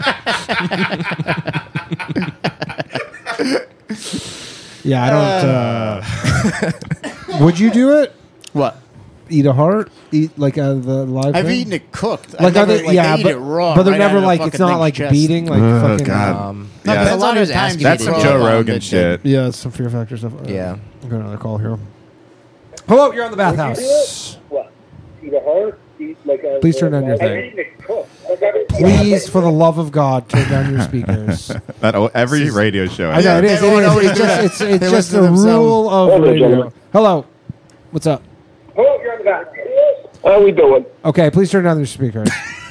Yeah, I don't. Would you do it? What? Eat a heart? Eat like the live? I've thing? eaten it cooked. Like, I've never, are they, yeah, I eat but, it raw. but they're right never out of the like fucking it's not thing's like chest. beating like Oh, fucking. God. No, Yeah. but a lot of Sometimes times asking That's you some to Joe do it. Rogan shit. Yeah, it's some Fear Factor stuff. Yeah. I've got another call here. Hello, you're on the bathhouse. What? Eat a heart? Eat like a. Please turn down your thing. eaten it cooked. I got it. Please, for the love of God, turn down your speakers. Every radio show. I know it is. everyone always It's do just that. it's They just listen a to themselves. rule of Hello, radio. gentlemen. Hello, what's up? Oh, you're on the back. How we doing? Okay, please turn down your speakers.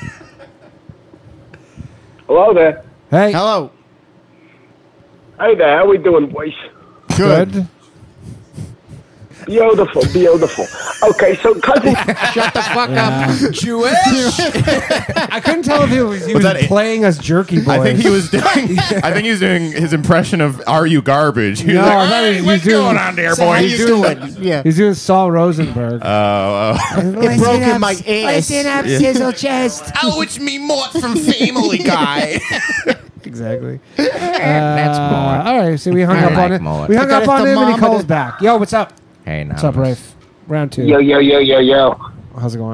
Hello there. Hey, Hello. Hey there. How we doing, boys? good. Beautiful, beautiful. Okay, so cousin. Shut the fuck up. Jewish? I couldn't tell if he was that it? playing us jerky boys. I think he was doing. I think he was doing his impression of "Are you garbage?" He was No, like, I thought he "Hey, was what's doing- going on there, So how boys?" you doing? Yeah. He's doing Saul Rosenberg. Oh, It broke in my ass. Sizzle chest. oh, it's me, Mort from Family Guy. Exactly. That's more. All right, so we hung I up on like it. Mullet. We hung got up a on him, and he thermometer. calls back. Yo, what's up? Hey, now. What's up, Rafe? Round two. Yo, yo, yo, yo, yo. How's it going?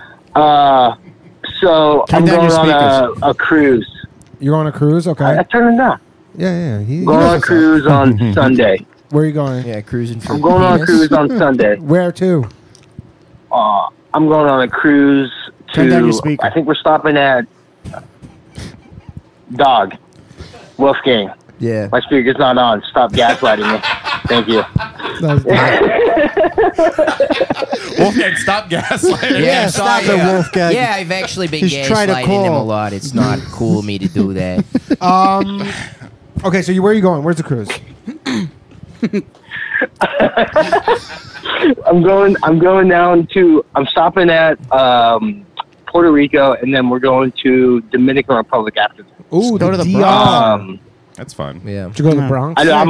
So Turn I'm down going your on a cruise. You're on a cruise, okay? I turned it down. Yeah. He Going knows on a what's up. cruise on Sunday. Where are you going? Yeah, cruising for I'm going on a penis. cruise on Sunday. Where to? I'm going on a cruise Turn down your to. speaker. I think we're stopping at Dog Wolfgang. Yeah. My speaker's not on. Stop gaslighting me. Thank you. Wolfgang, stop gaslighting. Yeah, stop sorry, it, Wolfgang. Yeah, I've actually been Just try to gaslighting him a call. lot. It's not cool of me to do that. Okay, so where are you going? Where's the cruise? I'm going down to. I'm stopping at Puerto Rico, and then we're going to Dominican Republic after that. Ooh, go to the DR. Um, That's fun. Yeah. Did you go to the Bronx? I'm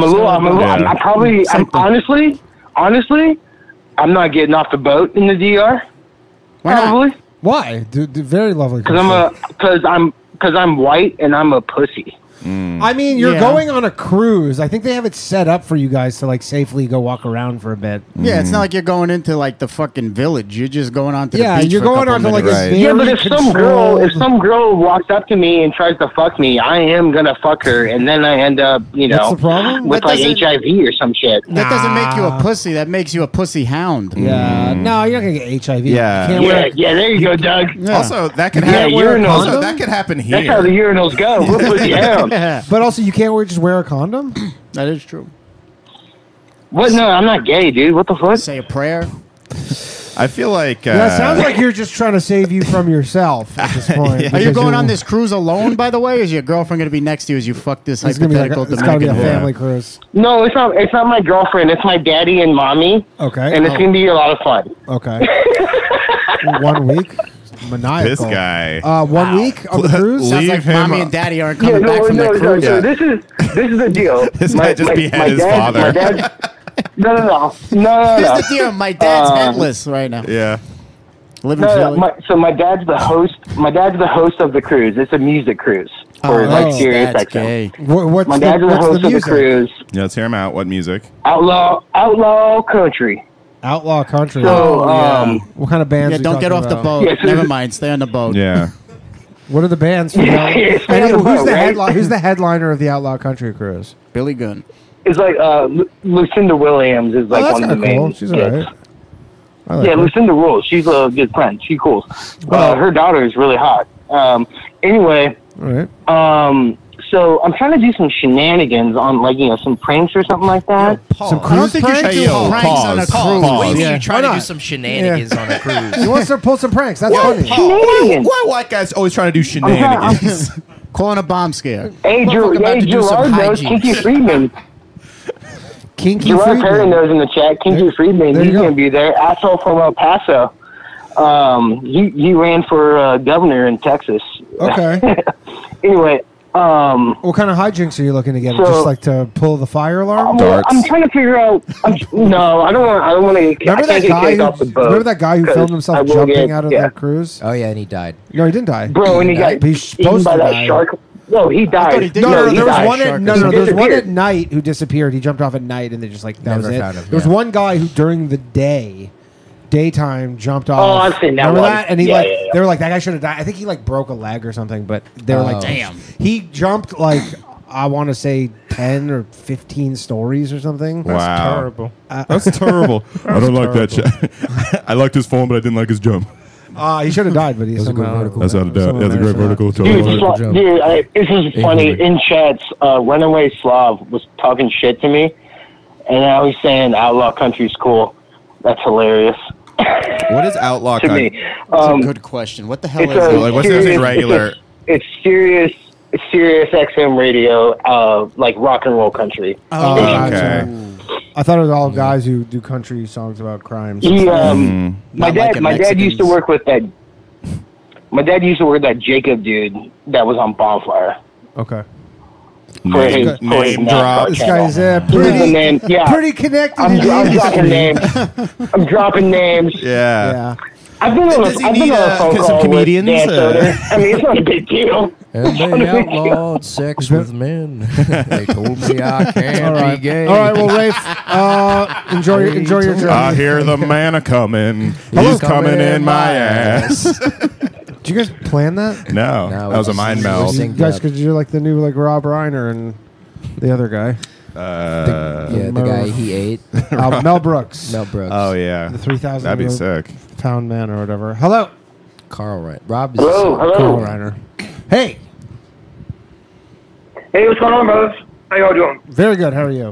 honestly, I'm not getting off the boat in the DR. Why not? Probably Why? Very lovely. because I'm white and I'm a pussy. I mean, you're Yeah. going on a cruise. I think they have it set up for you guys to like safely go walk around for a bit. Yeah, it's not like you're going into like the fucking village. You're just going on to the Yeah, beach. you're for a going couple on to like minutes. a Right. very Yeah, but if controlled- some girl walks up to me and tries to fuck me, I am gonna fuck her, and then I end up, What's the problem? with That like doesn't- HIV or some shit. That doesn't make you a Nah. pussy. That makes you a pussy hound. Yeah, no, you're not gonna get HIV. Yeah. You can't Yeah, wear- yeah, there you go, Doug. Also, that could Yeah, happen. urinals. Also, that could happen That's how the here. urinals go. We'll put you down. But also, you can't just wear a condom. That is true. What? No, I'm not gay, dude. What the fuck? Say a prayer. I feel like. Yeah, it sounds like you're just trying to save you from yourself at this point. Are you because going on this cruise alone, by the way? Or is your girlfriend going to be next to you as you fuck this It's gonna be like hypothetical it's gotta be a Dominican woman? family cruise. No, it's not. It's not my girlfriend. It's my daddy and mommy, Okay. and it's gonna be a lot of fun. Okay. 1 week. Maniacal. this guy. 1 week on the cruise. Sounds Leave like him mommy up. and daddy aren't coming back from no, their cruise. So this is the deal. This guy just beheaded his father. No. Here's the deal. My dad's headless right now. Yeah. Live in Philly. My dad's the host. My dad's the host of the cruise. It's a music cruise for Sirius that's XM. gay. What's My dad's the what's host of the music? cruise. Yeah, let's hear him out. What music? Outlaw country. Outlaw country. So, what kind of bands? Yeah, we don't get talking off the about? boat. Yeah, so Never mind. Stay on the boat. Yeah. What are the bands? From Yeah, Outlaw- stay on the who's boat, the right? headline? Who's the headliner of the Outlaw Country Cruise? Billy Gunn. It's like Lucinda Williams is like that's one of the kinda cool. main. She's hits. alright. I like Yeah, her. Lucinda rules. She's a good friend. She's cool. Her daughter is really hot. Anyway, All right. so I'm trying to do some shenanigans on some pranks or something like that. Some I don't cruise think you should pranks? do pranks on a cruise. What do you mean Yeah. you're trying Why to do not? some shenanigans on a cruise? He wants to pull some pranks. That's funny. Shenanigans. Why white guys always trying to do shenanigans? Calling a bomb scare. Hey, Motherfucker about to do some Gerard knows hygiene. Kinky Friedman. Kinky Gerard Perry Friedman. knows in the chat. Kinky Friedman. there you He's go. going to be there. Asshole from El Paso. He ran for governor in Texas. Okay. Anyway, What kind of hijinks are you looking to get? So- Just like to pull the fire alarm? I'm trying to figure out. No, I don't want to. Remember I that can't get guy? kicked off the boat. Remember that guy who 'cause filmed I himself will jumping get- out of yeah. the cruise? Oh yeah, and he died. No, he didn't die. Bro, and he got He's eaten supposed by to that die. shark. No, he died. he did. No, he there was died. one. At, Shark no, or no, there was one at disappeared. night who disappeared. He jumped off at night, and they just like that Never was it. found him, There was yeah. one guy who during the daytime jumped off. Oh, I've seen that Remember one. that? And he Yeah, yeah, yeah. they were like that guy should have died. I think he like broke a leg or something. But they were like, Oh. Damn. He jumped like I want to say 10 or 15 stories or something. Wow. Terrible. That's terrible. I don't like that shit. I liked his form, but I didn't like his jump. He should have died, but he was a good somehow. vertical. That's not a doubt. somehow That's a great managed to vertical. Dude, Totally. jump. this is funny. In chats, Runaway Slav was talking shit to me, and now he's saying Outlaw Country's cool. That's hilarious What is outlaw? to me. That's a good question. What the hell It's is a it? Like, what's Sirius- this regular? It's Sirius XM radio, like rock and roll country. Oh, Okay. gotcha. I thought it was all guys who do country songs about crimes. He, Not my like a dad used to Mexicans. work with that. My dad used to work with that Jacob dude that was on Bonfire. Okay. For his- Name, for his name NASCAR drop. This channel. guy's He's the pretty, name. Yeah, pretty connected I'm in the dropping industry. names. I'm dropping names. Yeah. Yeah. I've been on Does he I've been need, on a phone some call comedians? with Dan Soder. I mean, it's not a big deal. And It's not a they big deal. outlawed sex with men. They told me I All can't right. be gay. All right. Well, Rafe, enjoy your I journey. hear the man a coming. Hello? He's coming in my ass. Did you guys plan that? No, No, that was a it's- mind it's meld. You synced guys, up. because you're like the new like Rob Reiner and the other guy, Yeah, the guy he ate. Mel Brooks, Mel Brooks. Oh yeah, the 3,000 that'd be sick. pound man or whatever. Hello, Carl Reiner. Rob is Hello, Carl hello. Reiner. Hey, Hey, what's going on, brothers? How y'all doing? very good. How are you?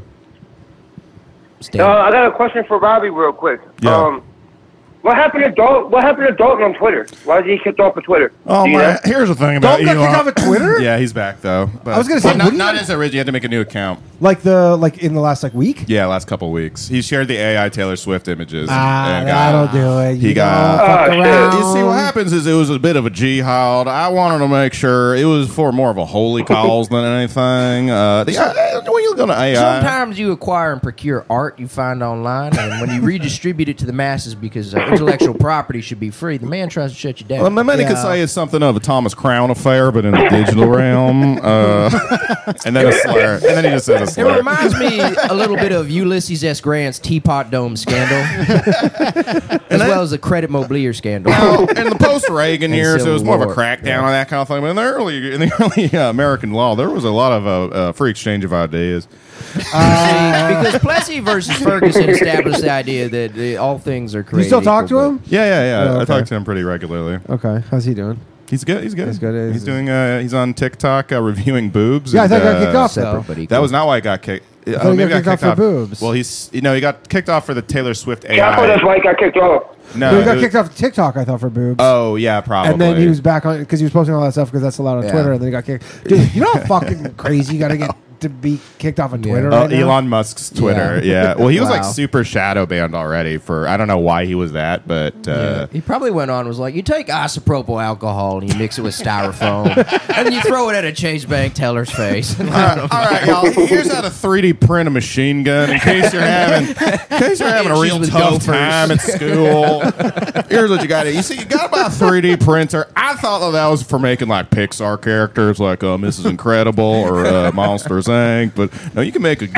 I got a question for Robbie, real quick. Yeah. What happened to Dalton on Twitter? Why is he kicked off of Twitter? Oh Do you my! know? Here's the thing about Don't get Elon. kicked off of Twitter? Yeah, he's back though. But, I was gonna say, but not, wouldn't not you- as original. You had to make a new account. Like in the last like week. Yeah, last couple weeks. He shared the AI Taylor Swift images. and That'll do it. He You got. don't fuck shit. around. You see, what happens is it was a bit of a jihad. I wanted to make sure it was for more of a holy cause than anything. When you go to AI, Sometimes you acquire and procure art you find online, and when you redistribute it to the masses because intellectual property should be free, the man tries to shut you down. well, many could say it's something of a Thomas Crown affair, but in the digital realm. And then a slur. And then he just said a It slur. reminds me a little bit of Ulysses S. Grant's Teapot Dome scandal, as well as the Credit Mobilier scandal. Now, in the post-Reagan And years, it was Civil more of a War. crackdown on that kind of thing. But in the early American law, there was a lot of free exchange of ideas. Because Plessy versus Ferguson established the idea that all things are created. You still talk to equal, him? Yeah. Oh, I okay. talk to him pretty regularly. Okay, how's he doing? He's good. He's good. He's good. He's doing. He's on TikTok reviewing boobs. Yeah, I and, thought he got kicked off Separate though. but equal. That was not why he got kicked. thought he got kicked off for boobs. Well, he got kicked off for the Taylor Swift AI. Yeah, I thought that's why he got kicked off. No, he got it was- kicked off TikTok, I thought, for boobs. Oh yeah, probably. And then he was back on because he was posting all that stuff because that's allowed on Yeah. Twitter. And then he got kicked. Dude, you know how fucking crazy you got to get to be kicked off of Twitter right now? Elon Musk's Twitter. Yeah. Well, he was like Wow. super shadow banned already for I don't know why he was that, but He probably went on and was like, you take isopropyl alcohol and you mix it with styrofoam and you throw it at a Chase Bank teller's face. all right, y'all. Here's how to 3D print a machine gun in case you're having a real with tough gophers. time at school. Here's what you got to. You see, you got to buy a 3D printer. I thought that was for making like Pixar characters, like Mrs. Incredible or Monsters Inc. But no, you can make a gun.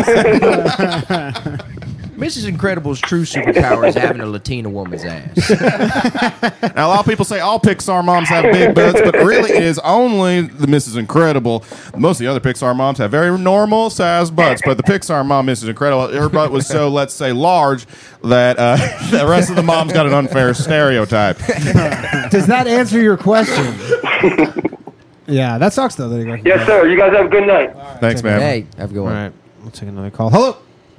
Mrs. Incredible's true superpower is having a Latina woman's ass. Now, a lot of people say all Pixar moms have big butts, but really it is only the Mrs. Incredible. Most of the other Pixar moms have very normal sized butts, but the Pixar mom, Mrs. Incredible, her butt was so, let's say, large that the rest of the moms got an unfair stereotype. Does that answer your question? Yeah, that sucks though. There you go. Yes, sir. You guys have a good night. Thanks, man. Hey, have a good All one. right, we'll take another call. Hello.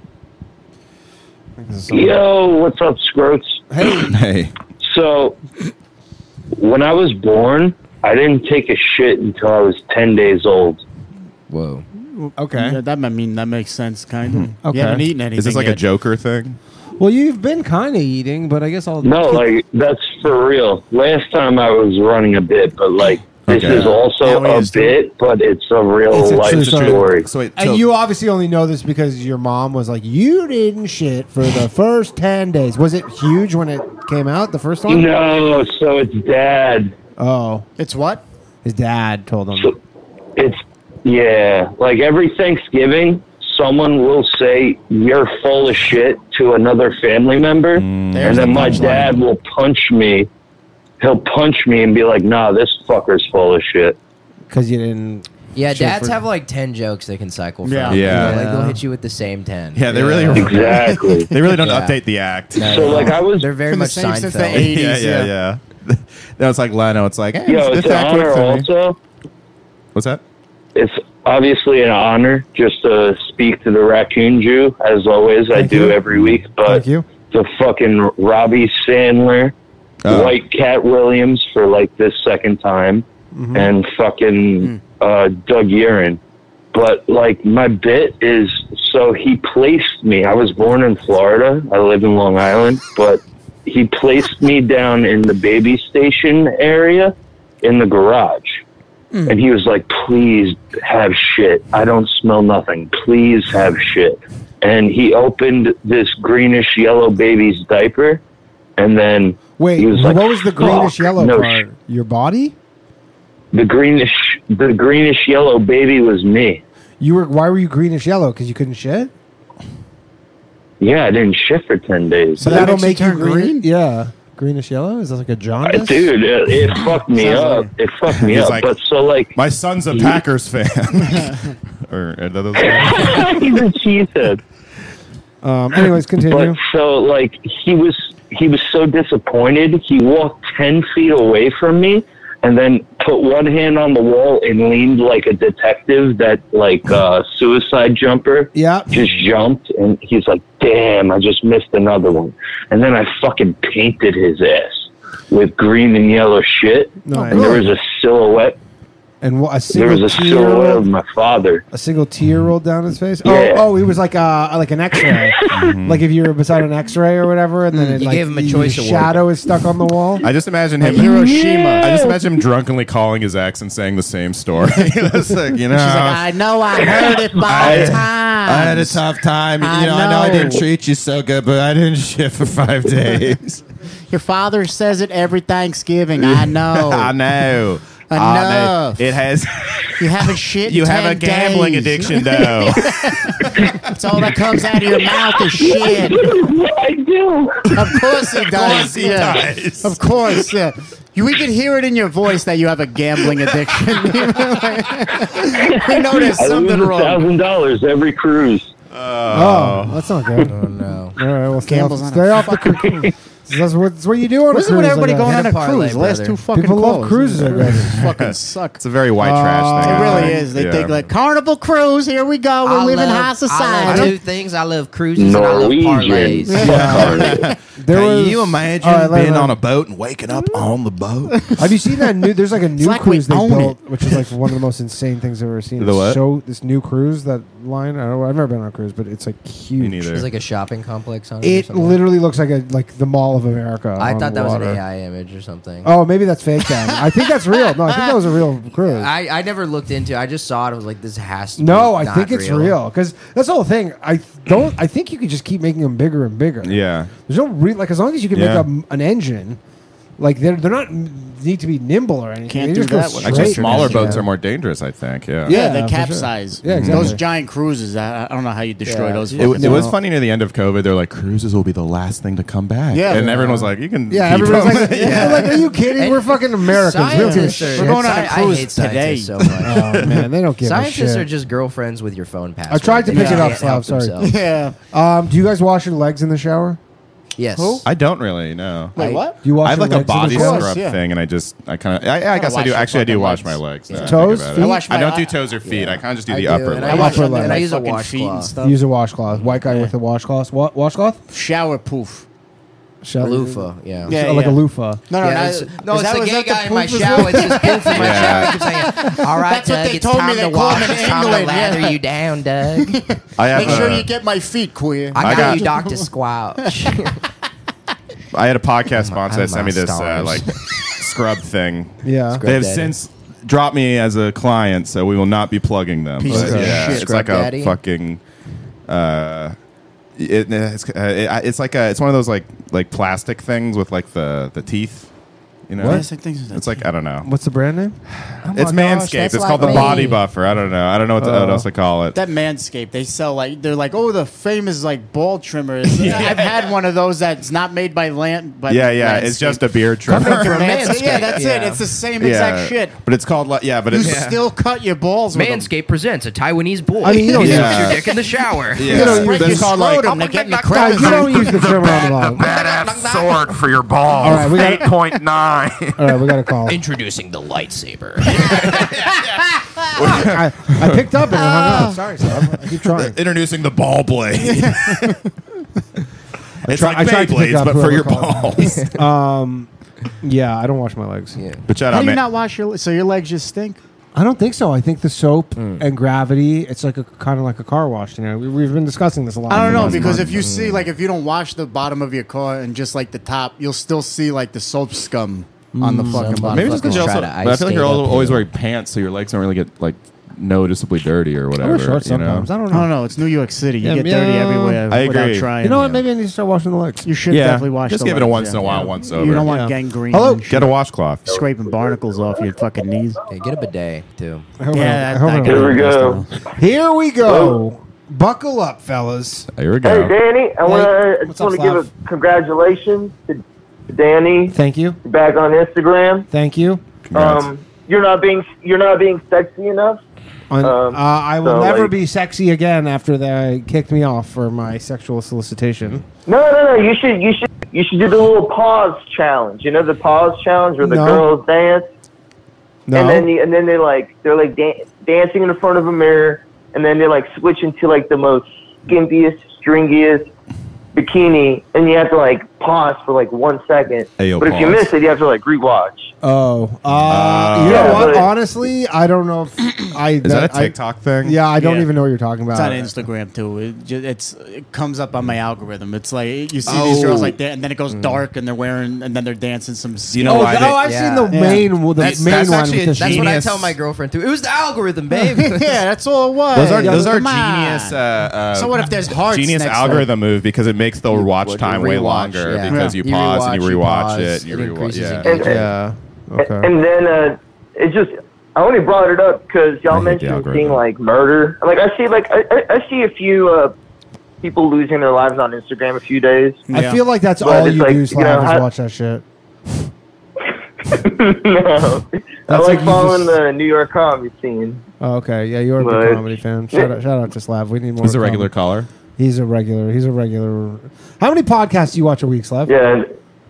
I think this is someone- Yo, what's up, Scroats? Hey. So, when I was born, I didn't take a shit until I was 10 days old. Whoa. Okay. Yeah, that makes sense, kind of. Okay. You haven't eaten anything. Is this like yet. a Joker thing? Well, you've been kind of eating, but I guess I'll. No, like, that's for real. Last time I was running a bit, but, like, this Okay. is also Now he a is, too. bit, but it's a real It's a life true story. story. So wait, And you obviously only know this because your mom was like, "You didn't shit for the first 10 days." Was it huge when it came out, the first one? No, so it's dad. Oh, It's what? his dad told him. So it's, yeah, like every Thanksgiving, someone will say, "You're full of shit" to another family member. And There's then the my punchline. dad will punch me. He'll punch me and be like, "Nah, this fucker's full of shit." Because you didn't. Yeah, shit dads for- have like 10 jokes they can cycle from. Yeah. Yeah. Like, they'll hit you with the same 10. Yeah, they really Exactly. they really don't Yeah. update the act. No, So, no, like, no. I was- They're very Been the much same since the Seinfeld. 80s. yeah. No, it's like Leno. It's like, hey, Yo, this it's an act worked honor for me. also. What's that? It's obviously an honor just to speak to the Raccoon Jew, as always. I Thank do you. every week. But Thank you. the fucking Robbie Sandler, Oh. White Cat Williams for like this second time, and fucking Doug Urin. But like my bit is, so he placed me. I was born in Florida. I live in Long Island, but he placed me down in the baby station area in the garage. And he was like, "Please have shit. I don't smell nothing. Please have shit." And he opened this greenish yellow baby's diaper, and then Wait, he was what like, was the greenish "Fuck, yellow no part? Your body? The greenish yellow baby was me. You were. Why were you greenish yellow? Because you couldn't shit. Yeah, I didn't shit for 10 days. So that that'll makes you make you turn green. Yeah, greenish yellow. Is that like a jaundice? Dude, it fucked me Sounds up. like- It fucked me He's up. like, But so like, My son's a Packers fan. or another. he's a cheesehead. Anyways, continue. But so like he was so disappointed. He walked 10 feet away from me, and then put one hand on the wall and leaned like a detective that like suicide jumper. Yeah. Just jumped, and he's like, "Damn, I just missed another one." And then I fucking painted his ass with green and yellow shit, Nice. and there was a silhouette. And what, a There single was a tear silhouette of rolled, my father. a single tear rolled down his face. Yeah. Oh, he was like an X-ray. Like if you were beside an X-ray or whatever, and then it, You like gave him a the choice award. shadow is stuck on the wall. I just imagine him. Hiroshima. I just imagine him drunkenly calling his ex and saying the same story. It's like, you know, She's like, I know I heard it 5 times. I had a tough time. I I know I didn't know. treat you so good, but I didn't shit for 5 days. Your father says it every Thanksgiving. I know. I know. Enough. It has. You haven't shit. You in have a 10 gambling days. addiction, though. That's all that comes out of your mouth is shit. I do. Of course he does. course he yeah. does. Of course. Yeah. We can hear it in your voice that you have a gambling addiction. We know there's I something lose wrong. $1,000 every cruise. Oh, that's not good. Oh, no. All right, well, Gamble's on a stay off the cruise. That's what you do on a What's cruise. with everybody like going that. on a parlay, cruise? Last brother. two fucking People love calls. cruises, I guess. Fucking suck. It's a very white trash thing. It I really think. is. They Yeah. think like Carnival Cruise. Here we go. We're living high I love society. two things. I love cruises and I love Norwegian. parlays. Can you imagine All right, being let- on a boat and waking up on the boat? Have you seen that new? There's like a new like we cruise they own built, which is like one of the most insane things I've ever seen. The what? So this new cruise, that line. I don't know, I've never been on a cruise, but it's like huge. Me neither. There's like a shopping complex on it. or It something. literally looks like the Mall of America. I on thought that was an water. AI image or something. Oh, maybe that's fake then. I think that's real. No, I think that was a real cruise. I never looked into it. I just saw it. I was like, this has to No, be I not think it's real because that's the whole thing. I think you could just keep making them bigger and bigger. Yeah. There's no like as long as you can Yeah. make an engine, like they're not need to be nimble or anything. Can't They do just go that with- straight. Actually, smaller Yeah. boats are more dangerous, I think. Yeah. Yeah, for they sure. capsize. Yeah, exactly. Those giant cruises. I don't know how you destroy Yeah. those. It fucking was things. funny near the end of COVID. They're like, cruises will be the last thing to come back. Yeah. And everyone was like, you can. Yeah, keep everyone's them. like, like, are you kidding? And We're fucking Americans. We don't give a Scientists shit. are, We're going on a I cruise hate today. scientists so much. Oh man, they don't give a Scientists shit. are just girlfriends with your phone password. I tried to They pick it can't up, Slav. help Sorry. themselves. Yeah. Do you guys wash your legs in the shower? Yes. Who? I don't really know. Wait, what? Do you wash I have your like a legs in the body shower? scrub yeah. thing, and I guess I guess I wash do. your Actually, I do fucking wash legs. my legs. now I think Toes, about it. feet? I wash I my don't do toes or feet. I kind of just do I the do, upper and leg. I wash use, my and I use a fucking feet and washcloth. stuff. Use a washcloth. White guy with a washcloth. What washcloth? Shower poof. Loofah, yeah. Yeah, like a yeah. loofah. No, Yeah, it's, it's the gay guy in my shower. It's just poof in my Yeah. shower. He keeps saying, all right, That's what Doug, they it's told me time they to call wash. him in It's time to England, lather yeah. you down, Doug. I have. Make sure you get my feet, queer. I got got- you, Dr. Squelch. I had a podcast sponsor I'm that sent me my this stars. like scrub thing. Yeah. They have daddy. since dropped me as a client, so we will not be plugging them. Piece But of yeah, shit. it's Scrub like daddy? a fucking. It's like it's one of those like plastic things with like the teeth. You know, What? it's like I don't know. What's the brand name? It's Manscaped. It's called the Body Buffer. I don't know. I don't know what else to call it. That Manscaped, they sell they're like, oh, the famous like ball trimmers. I've had one of those that's not made by Yeah, it's just a beard trimmer. Manscaped. Yeah, that's it. It's the same exact shit. But it's called but You it's still cut your balls with them. Manscaped presents a Taiwanese boy. I mean, you don't He use- sucks your dick in the shower. yeah. Break That's your called like scrotum to get in the Guys, crevices. you don't use the trimmer on the bottom. Badass sword for your balls. All right, we got- 8.9. All right, we got a call. Introducing the lightsaber. I picked up and I hung up. Sorry, Sam. I keep trying. introducing the ball blade. It's I tried to pick Beyblades, up but for whoever your called. balls. Yeah, I don't wash my legs. Yeah. But shout How out, do you man. not wash so your legs just stink? I don't think so. I think the soap and gravity, it's like a kind of like a car wash. You know, we've been discussing this a lot. I don't know Last because month. if you see if you don't wash the bottom of your car and just like the top, you'll still see like the soap scum on the fucking bottom. Maybe just because you Try also. to But I feel like you're ice skate always uphill. wearing pants, so your legs don't really get like noticeably dirty or I whatever. wear shorts you know? sometimes. I don't I know. don't know. It's New York City. You Yeah, get dirty yeah. everywhere I without agree. trying. You know what? Maybe I need to start washing the legs. You should Yeah, definitely wash just the give it a legs, once in a yeah. while, once You over. don't want Yeah. gangrene. Hello? and shit. Get a washcloth. Scraping barnacles off your fucking knees. Hey, get a bidet, too. I hope I Yeah, don't- I hope I that don't- Here we go. Here we go. Buckle up, fellas. Here we Hey, go. Danny, I What's just up, want to give Slav? a congratulations to Danny. Thank you. You're back on Instagram. Thank you. Congrats. You're not being sexy enough. I will so, never like- be sexy again after they kicked me off for my sexual solicitation. No. You should do the little pause challenge. You know the pause challenge where the No. girls dance, No. and then they're dancing in front of a mirror, and then they like switch into like the most skimpiest, stringiest bikini, and you have to like pause for like 1 second. Ayo, but if you pause. miss it, you have to like rewatch. Oh, you know Yeah, what? but- Honestly, I don't know if Is that a TikTok thing? Yeah, I don't Yeah. even know what you're talking about. It's on Instagram too. It comes up on my algorithm. It's like you see these girls like that, and then it goes dark, and then they're dancing some. You know why? I've seen the Yeah. main, That's one. actually With a the That's what I Genius. tell my girlfriend, too. It was the algorithm, babe. yeah, that's all it was. Those are Come on. genius. So what if there's hearts Genius next algorithm move because it makes the watch Would time you way rewatch, longer yeah. because you You pause and you rewatch, you rewatch pause, it. You it rewatch. increases Yeah. engagement. Yeah. Okay. And then it just I only brought it up because I y'all hate the mentioned algorithm. seeing like murder. Like I see a few people losing their lives on Instagram a few days. I feel like that's But all it's you like, do, you Slav, know, is how- watch that shit. No, I That's like like you following just- the New York comedy scene. Oh, okay, yeah, you're a big But- comedy fan. Shout out to Slav. We need more. He's a regular comedy. caller. He's a regular. How many podcasts do you watch a week, Slav? Yeah,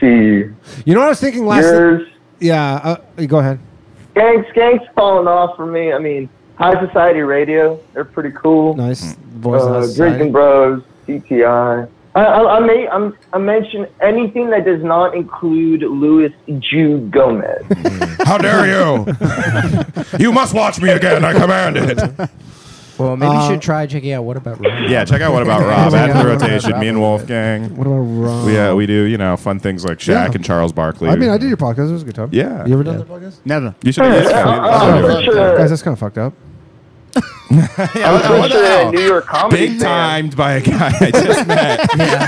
see. You know what I was thinking last? Yours. Yeah. Go ahead. Skanks falling off for me. I mean, High Society Radio, they're pretty cool. Nice. Voice of High Society. Drinking Bros, CTI. I mention anything that does not include Louis Jude Gomez. How dare you? You must watch me again. I command it. Well, maybe you should try checking out What About Rob. Yeah, check out What About Rob. Add to the rotation. Me and Wolfgang. What about Rob? Yeah, we do, fun things like Shaq and Charles Barkley. I mean, I did your podcast. It was a good time. Yeah. You ever done the podcast? Never. You should. Guys, that's kind of fucked up. I'm pretty sure New York comedy Big timed by a guy I just met.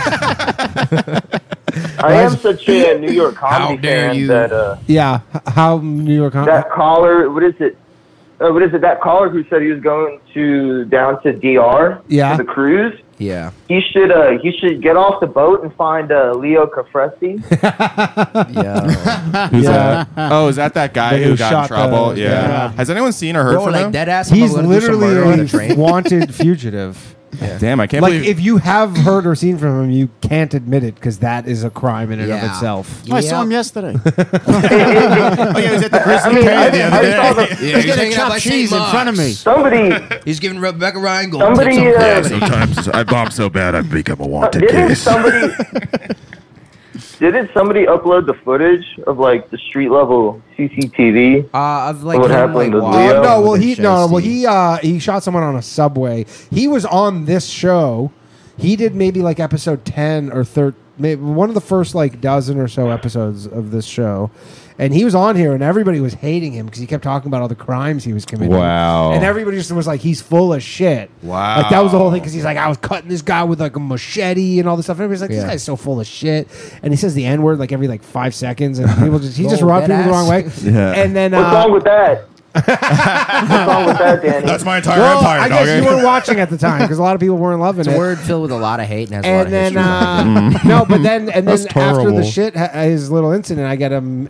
I am such a New York comedy fan that yeah, how New York comedy? that caller, what is it? That caller who said he was going down to DR Yeah. for the cruise. Yeah. He should get off the boat and find Leo Cafresi. Yeah. Who's that? Oh, is that guy Who who got in shot trouble? the- Yeah. yeah. Has anyone seen or heard Bro, from like him? dead ass. He's literally a wanted fugitive. Yeah. Damn, I can't Like, believe. if you have heard or seen from him, you can't admit it because that is a crime in and of Yeah. itself. I saw him yesterday. Oh, yeah, he was at the Grizzly K the other day. Yeah, he's hanging out by cheese in front of me. Somebody, He's giving Rebecca Ryan gold. somebody, Sometimes I bomb so bad I become a wanted didn't case. somebody upload the footage of like the street level CCTV? Of like What him, happened like, to walking Leo? No, well with he the no, well shiesty. he shot someone on a subway. He was on this show. He did maybe like episode 10 or 13, maybe one of the first like dozen or so episodes of this show. And he was on here, and everybody was hating him because he kept talking about all the crimes he was committing. Wow. And everybody just was like, he's full of shit. Wow. Like, that was the whole thing because he's like, I was cutting this guy with like a machete and all this stuff. And everybody's like, this Yeah. guy's so full of shit. And he says the N word like every like 5 seconds, and people he just Oh, rubbed people the deadass. wrong way. Yeah. And then What's wrong with that? What's wrong with that, Danny? That's my entire well, empire, I guess doggy. you weren't watching at the time because a lot of people weren't loving It's it. a word filled with a lot of hate and has a And lot of then history. no, but then That's after terrible. the shit, his little incident, I get him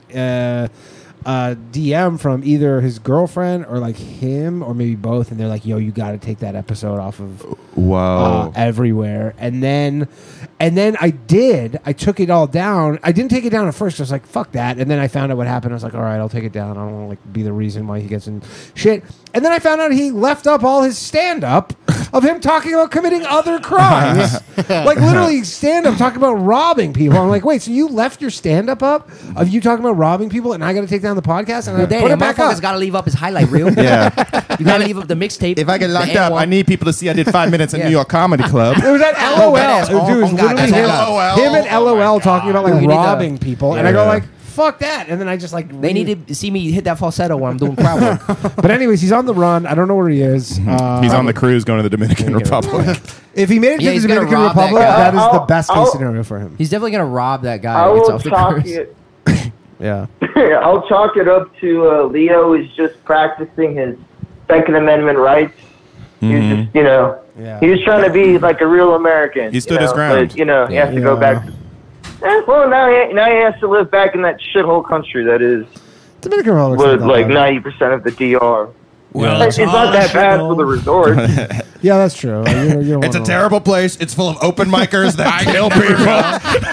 DM from either his girlfriend or like him or maybe both, and they're like, "Yo, you got to take that episode off of Whoa. everywhere." And then I took it all down. I didn't take it down at first. I was like, "Fuck that!" And then I found out what happened. I was like, "All right, I'll take it down. I don't want to like be the reason why he gets in shit." And then I found out he left up all his stand up of him talking about committing other crimes, like literally stand up talking about robbing people. I'm like, wait, so you left your stand up of you talking about robbing people, and I got to take down the podcast and I Danny, put a it back up. motherfucker's got to leave up his highlight reel. Yeah. You got to leave up the mixtape. If I get the locked up, N1. I need people to see I did 5 minutes at Yeah. New York Comedy Club. It was at Oh, LOL. badass. Dude, it was Oh, God, literally that's him, LOL. him at Oh, my LOL talking about like We need to- robbing people, and I go Yeah. like, fuck that. And then I just like They need to see me hit that falsetto when I'm doing crowd work. But anyways, he's on the run. I don't know where he is. He's on the cruise going to the Dominican Republic. If he made it Yeah, to he's the gonna Dominican rob that Republic, guy. that is the best case I'll- scenario for him. He's definitely going to rob that guy I who gets will off the chalk cruise. it. Yeah. I'll chalk it up to Leo is just practicing his Second Amendment rights. He was just, Yeah. he was trying to be like a real American. He stood his know, ground. But, he has to go Yeah. back. Well, now he has to live back in that shithole country that is Dominican Republic. with like 90% of the DR. Well, It's not that bad for the resort. Yeah, that's true. You don't It's a wanna- terrible place. It's full of open micers that kill people.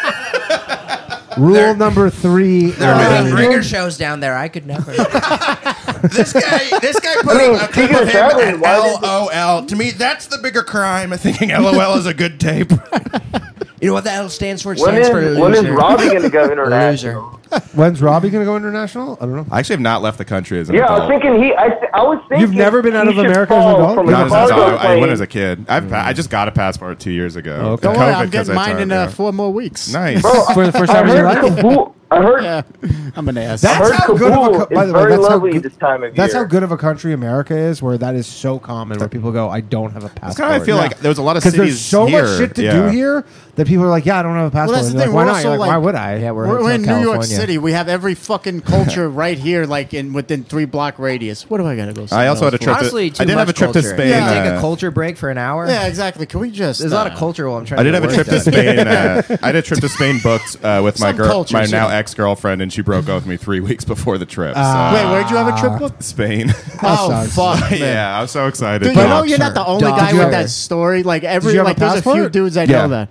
Rule number 3. Ringer shows down there. I could never. This guy put I mean, a clip speaking of of him traveling, at why did- LOL. To me, that's the bigger crime. Thinking LOL is a good tape. You know what that L stands for? It When stands is, for loser. when is Robbie going to go Loser. international? When's Robbie going to go international? I don't know. I actually have not left the country as an Yeah, I adult. was thinking I was thinking You've never been out he of should America as an fall adult? from Not a as cargo I plane. went as a kid. I just got a passport 2 years ago. Okay. Don't worry, COVID, I'm 'cause getting I mine turned, in yeah. 4 more weeks. Nice. Bro, For the first I time in your heard life? Kabul. I heard Yeah, I'm an ass. That's heard how good of a Kabul co- by is the way, very that's how lovely good- this time of That's year. how good of a country America is, where that is so common, where people go, I don't have a passport. That's kind of I feel like there was a lot of because cities there's so here. much shit to yeah. do here that people are like, yeah, I don't have a passport. that's And the you're thing, like, why we're not? You're also like, why like- would I? Yeah, We're in New York California. City. We have every fucking culture right here, like within 3-block radius. What do I gotta go? I also had a trip. Honestly, I did have a trip to Spain. You take a culture break for an hour. Yeah, exactly. Can we just? There's a lot of culture while I'm trying. I did to have a work trip to that. Spain. I had a trip to Spain booked with my Some girl, cultures, my you now know. ex-girlfriend, and she broke up with me 3 weeks before the trip. So. Wait, where'd you have a trip booked? Spain. Oh fuck, man. Yeah, I was so excited. Dude, you know you're not the only Dog guy shirt. with that story. Like Did every you have a there's a few passport? dudes I Yeah. know that.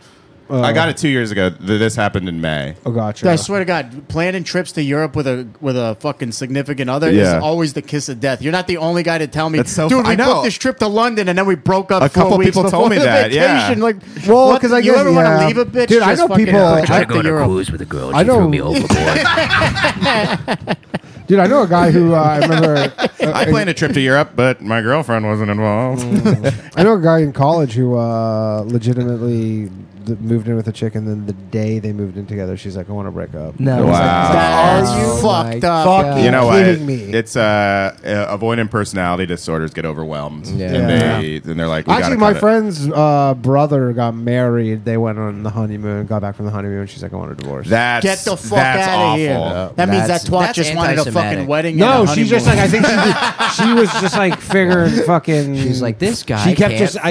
I got it 2 years ago. This happened in May. Oh, gotcha. Dude, I swear to God, planning trips to Europe with a fucking significant other Yeah. is always the kiss of death. You're not the only guy to tell me, That's so dude, I we know. booked this trip to London and then we broke up A 4 couple weeks people before told me the that, yeah. vacation. Like, Well, what? 'cause I you guess, ever want yeah. to leave a bitch? Dude, I Just know fucking people- book a I trip Go to on a Europe. cruise with a girl. I She threw know- me overboard. Dude, I know a guy who I remember. I planned a trip to Europe, but my girlfriend wasn't involved. I know a guy in college who legitimately moved in with a chick, and then the day they moved in together, she's like, "I want to break up." No. Wow. That's Are you fucked up. fucking You know what? kidding me? It's avoidant personality disorders get overwhelmed, Yeah. and they're like, we Actually, gotta my cut it. friend's brother got married. They went on the honeymoon, got back from the honeymoon. She's like, "I want a divorce." That's Get the fuck that's out awful. of here. That means that That's- twat that's just wanted a fucking anti-Semitic. wedding. No, and a she's just like, I think she was just like figuring fucking. She's like, this guy She kept can't just.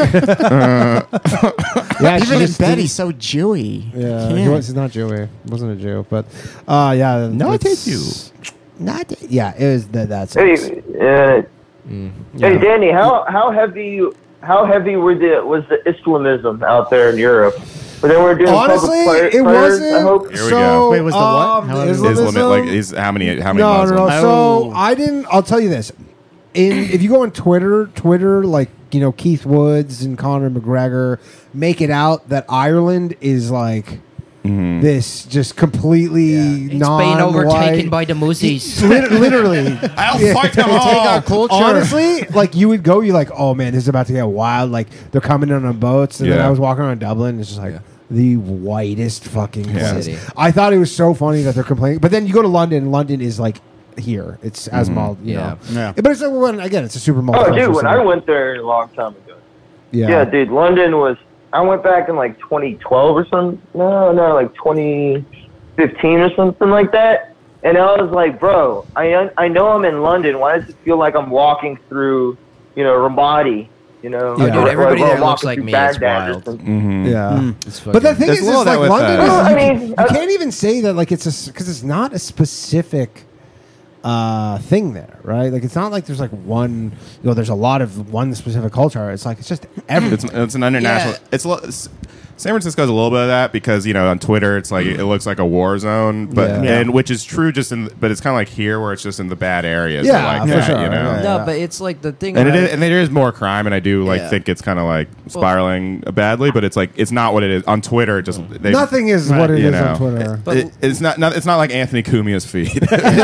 Yeah, she Even in just bed, didn't- he's so Jewy. Yeah, Can't. he was he's not Jewy. Wasn't a Jew, but yeah. No, it it's- is you. Not. Yeah, it was that's. Hey, Yeah. hey, Danny, how heavy was the Islamism out there in Europe? But then we're doing Honestly, public it prayers, wasn't. I hope. Here we so, go. Wait, was the what? How is Islamic, Islamism? like, is how many No, Muslims? no. So Oh. I didn't. I'll tell you this. If you go on Twitter, like Keith Woods and Conor McGregor make it out that Ireland is like this just completely It's non-white. being overtaken by the Muzies. Literally, I'll fight them They take all. our culture. Honestly, like you would go, you're like, oh man, this is about to get wild. Like they're coming in on boats, and then Yeah. I was walking around Dublin. It's just like the whitest fucking place. City. I thought it was so funny that they're complaining, but then you go to London. And London is like here. It's as mild, you know. Yeah. But it's again, it's a super Oh, multicultural dude, when city. I went there a long time ago. yeah. Yeah, dude, London was. I went back in like 2012 or something. No, like 2015 or something like that. And I was like, bro, I know I'm in London. Why does it feel like I'm walking through, Ramadi? Yeah. Dude, or everybody I'm there looks walking like through me. It's Baghdad or wild. something. Yeah. It's But the thing There's is, a little is that like with, London. Well, I is, mean, you can't even say that like it's because it's not a specific thing there, right? Like it's not like there's like one. There's a lot of one specific culture. It's like it's just everything. It's an international. Yeah. San Francisco's a little bit of that because on Twitter it's like it looks like a war zone, but Yeah. and which is true. But it's kind of like here where it's just in the bad areas. Yeah, that like for that, sure, you know. yeah. No, but it's like the thing. And right? and there is more crime, and I do Yeah. think it's kind of like spiraling badly, but it's like it's not what it is on Twitter. It just Nothing is what it is on Twitter. It's not. It's not like Anthony Cumia's feed.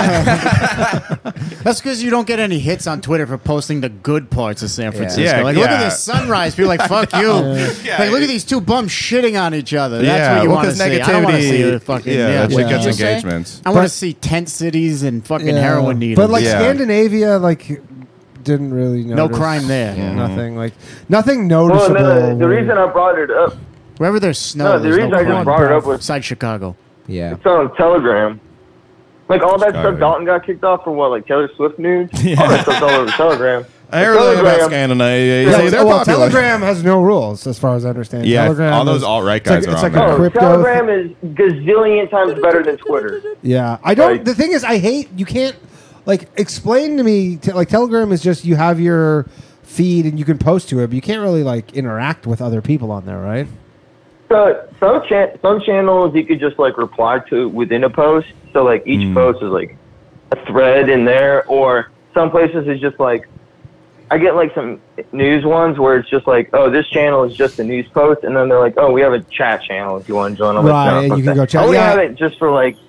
That's because you don't get any hits on Twitter for posting the good parts of San Francisco. Yeah, Like, look at yeah. this sunrise. People are like, fuck you. Like, look at these two bums shitting on each other. That's Yeah, what you well, want to 'cause see. I don't want to see negativity- the fucking yeah, what it gets you say? engagements. I want But- to see tent cities and fucking Yeah. heroin needles. But like Yeah. Scandinavia, like didn't really notice. No crime there. Nothing like nothing Well, noticeable. no, the reason I brought it up, Wherever there's snow, No, the there's reason no I just crime. brought it up was Outside Chicago. Yeah. it's on Telegram. Like all that Chicago. stuff Dalton got kicked off for what, like Taylor Swift nudes? All that stuff's all over Telegram. I heard really about Telegram- Scandinavia. You Yeah, see, they're well, popular. Telegram has no rules as far as I understand. Yeah, Telegram all those is- alt-right it's like- guys are it's on like a there. crypto. Telegram is gazillion times better than Twitter. Yeah, I don't. Like- the thing is, I hate you can't like explain to me. Like Telegram is just you have your feed and you can post to it, but you can't really like interact with other people on there, right? So some channels you could just like reply to within a post. So like each post is like a thread in there, or some places is just like I get like some news ones where it's just like, oh, this channel is just a news post, and then they're like, oh, we have a chat channel if you want to join. I'm Right, like, no, and fuck you can that. go chat. I only Yeah. have it just for like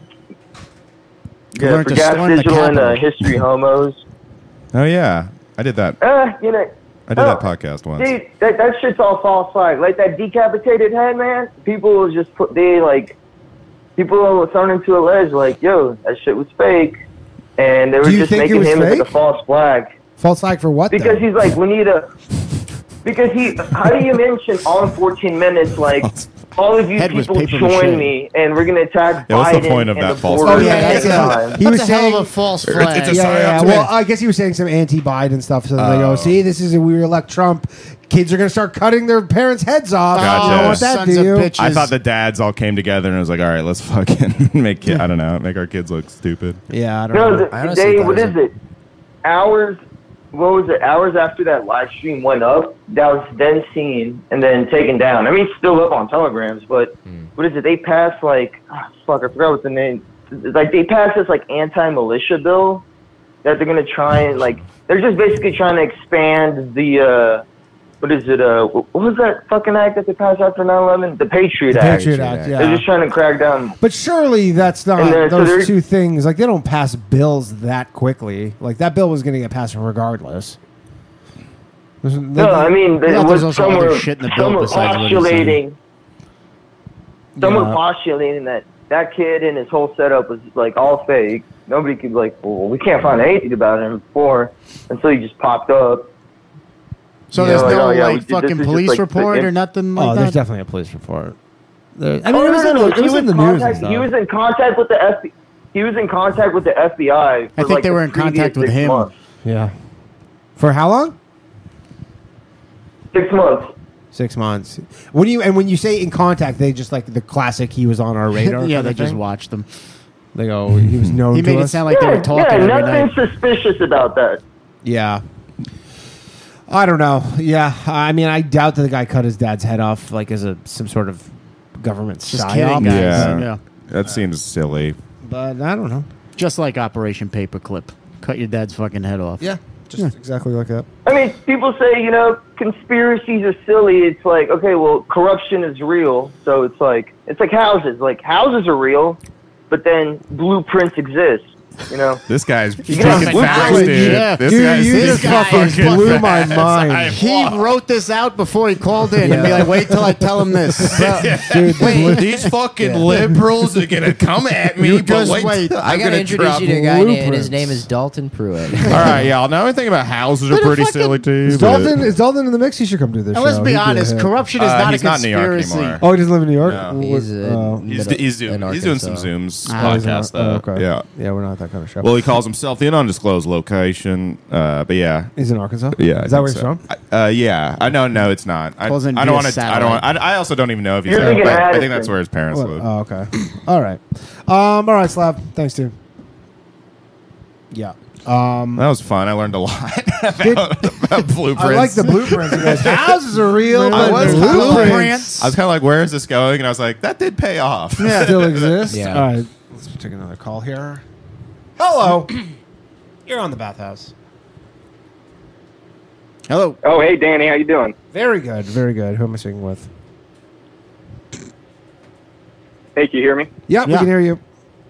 learn for to Gas storm the Digital and Capitol. History Homos. Oh yeah, I did that. You know. I did that podcast once. Dude, that shit's all false flag. Like that decapitated head, man. People will just put people will turn into a ledge like, yo, that shit was fake, and they were Do you just think it making was him as fake? a false flag False flag for what? because though? he's like, we need a. Because how do you mention all in 14 minutes like? All of you Head was people paper join mache. me, and we're gonna attack Yeah, what's Biden the point of and that the false border flag? Oh, yeah, next yeah. time. He That's was a hell saying of a false It's flag. a yeah. psyop to Well, me. I guess he was saying some anti-Biden stuff. So they go, see, this is we elect Trump. Kids are gonna start cutting their parents' heads off. Gotcha. You don't want that, Sons do of you? bitches. I thought the dads all came together and it was like, all right, let's fucking make I don't know, make our kids look stupid. Yeah, I don't No, know. I honestly Dave, thought what it is was it? Hours what was it, hours after that live stream went up, that was then seen and then taken down. I mean, it's still up on telegrams, but what is it? They passed like, I forgot what the name. Like they passed this like anti-militia bill that they're gonna try and like, they're just basically trying to expand the what is it? What was that fucking act that they passed after 9/11? The Patriot Act. Patriot Act, yeah. They're just trying to crack down. But surely that's not And then- so those they're- two things. Like they don't pass bills that quickly. Like that bill was going to get passed regardless. No, I mean, Yeah, it there's was also some other were, shit in the some bill were besides what he's saying. postulating that kid and his whole setup was like all fake. Nobody could like, well, we can't find anything about him before until he just popped up. So You there's know, no oh, yeah, we like did- this fucking is just, police like, report the- or nothing like Oh, that. there's definitely a police report. I mean, Oh, it was, no. it was in the news and stuff. He was in contact with the FBI. He was in contact with the FBI. For I think like they the were in contact previous with 6 him. months. Yeah. For how long? 6 months. 6 months. When you say in contact, they just like the classic. He was on our radar. Yeah, kind they of just thing? watched them. They go. He was known. He to made it us. sound like they were talking every nothing night. suspicious about that. Yeah. I don't know. Yeah, I mean, I doubt that the guy cut his dad's head off like as some sort of government Just psyop. kidding, guys. Yeah. Yeah. That seems silly. But I don't know. Just like Operation Paperclip. Cut your dad's fucking head off. Yeah, just exactly like that. I mean, people say, conspiracies are silly. It's like, okay, well, corruption is real. So it's like houses. Like, houses are real, but then blueprints exist, This guy's You got fucking fast, knowledge. dude. Yeah. This Dude, guy's you this just guy fucking is blew my fast. mind. He wrote this out before he called in and be like, wait till I tell him this. Dude, These fucking liberals are gonna come at me. You but just wait. I I'm gotta gonna introduce drop you to a guy, and his blueprints. name is Dalton Pruitt. All right, yeah. Now I think about houses are pretty silly too. Is but- Dalton in the mix? He should come do this And show. let's be He'd honest, hit. corruption is not a he's not in New York conspiracy. anymore. Oh, he doesn't live in New York. No. He's He's doing some Zooms podcast though. Okay. Yeah. Yeah, we're not that kind of show. Well, he calls himself the undisclosed location. But yeah. He's in Arkansas. Yeah, Is that where he's from? Yeah, I know. No, it's not. I Calls in don't via want to. I don't. satellite. I also don't even know if he's You're there. thinking But I Addison. think that's where his parents live. Oh, okay. All right. All right, Slav. Thanks, dude. Yeah. That was fun. I learned a lot Did- about blueprints. I like the blueprints. You guys. Houses are real, I but was the kinda like- blueprints I was kind of like, "Where is this going?" And I was like, "That did pay off." still exist. Yeah. All right. Let's take another call here. Hello. You're on the bathhouse. Hello. Oh, hey, Danny, how you doing? Very good. Very good. Who am I speaking with? Hey, can you hear me? Yeah, we Yeah. can hear you.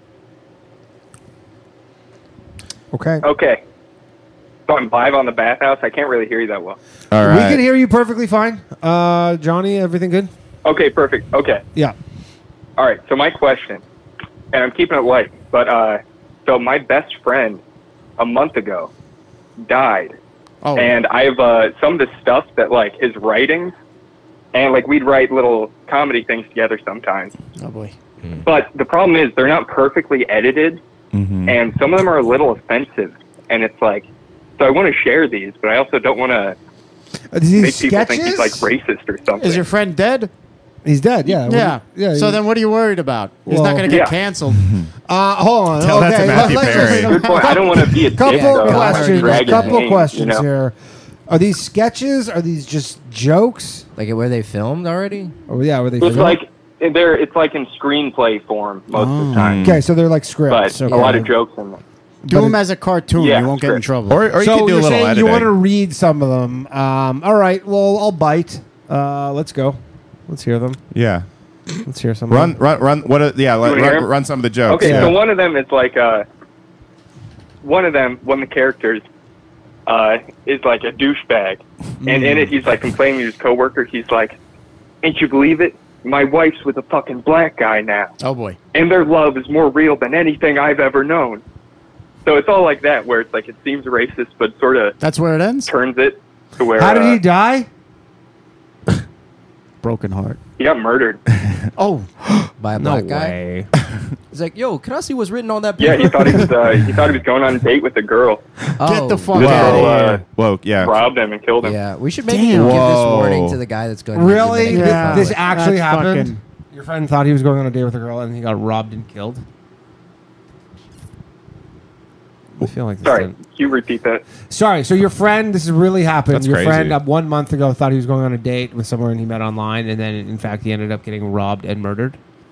Okay. Okay. So I'm live on the bathhouse. I can't really hear you that well. All We right. can hear you perfectly fine. Johnny, everything good? Okay, perfect. Okay. Yeah. All right. So my question, and I'm keeping it light, but so my best friend a month ago died, Oh, and I have some of the stuff that like his writings, and like we'd write little comedy things together sometimes. oh boy. But the problem is they're not perfectly edited, Mhm. and some of them are a little offensive. And it's like, so I want to share these, but I also don't want to These make people think sketches? he's like racist or something. Is your friend dead? He's dead. Yeah. Yeah. Yeah. So he- then what are you worried about? He's Well- not going to get Yeah. canceled. hold on. Tell that okay. to Matthew let's Perry. Good point. I don't want to be a dick, Couple though. questions. Drag his Couple name, questions you know? here. Are these sketches? Are these just jokes? Like where they filmed already? Oh yeah, were they? It's filmed? like it's like in screenplay form most of the time, okay, so they're like but scripts. a okay. lot of jokes in them. Do But them as a cartoon. Yeah, you won't get in sure. trouble. Or you so can do a you're little saying editing. you want to read some of them? All right. Well, I'll bite. Let's go. Let's hear them. Yeah. Let's hear some. Run. of them. What? Yeah. wanna hear Run, 'em? run some of the jokes. Okay, yeah. so one of them is like one of the characters is like a douchebag, and in it he's like complaining to his coworker. He's like, "Ain't you believe it? My wife's with a fucking black guy now, Oh boy. and their love is more real than anything I've ever known." So it's all like that, where it's like it seems racist, but sort of That's where it ends. turns it to where How did he die? Broken heart. he got murdered. Oh. By a black guy? He's like, yo, can I see what's written on that Yeah, paper? he thought he was going on a date with a girl. Oh, Get the fuck This out girl of here. Whoa. Yeah. robbed him and killed him. Yeah, we should maybe Damn. give this Whoa. warning to the guy that's going to Really? Yeah. This actually That's happened? fucking- Your friend thought he was going on a date with a girl and he got robbed and killed? I feel like this Sorry, didn't- can you repeat that? Sorry. So your friend, this has really happened. That's Your crazy. friend 1 month ago thought he was going on a date with someone he met online, and then in fact he ended up getting robbed and murdered.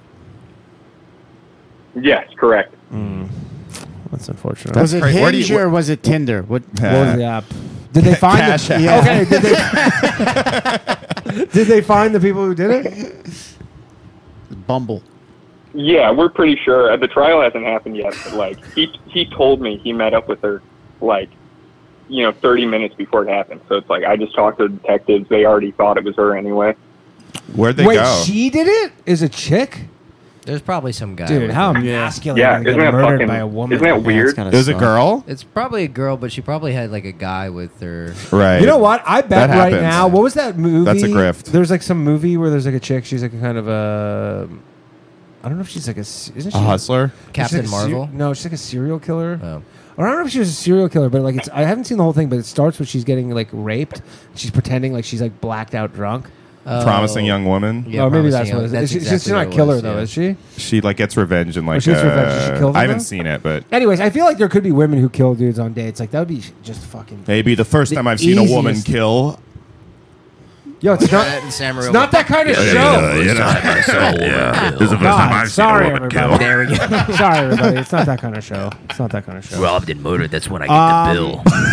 Yes, correct. That's unfortunate. Was it cra- where do Hinge you- or was it Tinder? What? What was the app? Did they find Cash the, App. yeah. Okay, did they find the people who did it? Bumble. Yeah, we're pretty sure. The trial hasn't happened yet, but like he told me he met up with her like 30 minutes before it happened. So it's like I just talked to the detectives. They already thought it was her anyway. Where'd they Wait, go? she did it? Is a chick? There's probably some guy. Dude, with how her. masculine Yeah, to get isn't that murdered fucking- by a woman. isn't that weird? It was a girl? It's probably a girl, but she probably had like a guy with her. Right. You know what? I bet That right happens. now. What was that movie? That's a grift. There's like some movie where there's like a chick. She's like a kind of a. I don't know if she's like isn't she A hustler? Captain she's like a Marvel? no, she's like a serial killer. Oh. Or I don't know if she was a serial killer, but like it's. I haven't seen the whole thing, but it starts with she's getting like raped. She's pretending like she's like blacked out drunk. Promising young woman. Yeah, oh, maybe Promising that's Young- what it is. that's She's exactly not what it killer was, though, yeah. is she? She like gets revenge and like. she gets revenge. Does she kill them, I haven't though? seen it, but Anyways, I feel like there could be women who kill dudes on dates. Like that would be just fucking. maybe the first The time I've seen a woman easiest- kill. Yo, it's not. It's not that kind of show. This is the first time God, I've sorry, seen a woman everybody. kill. There we go. Sorry, everybody. It's not that kind of show. It's not that kind of show. Robbed and murdered. That's when I get the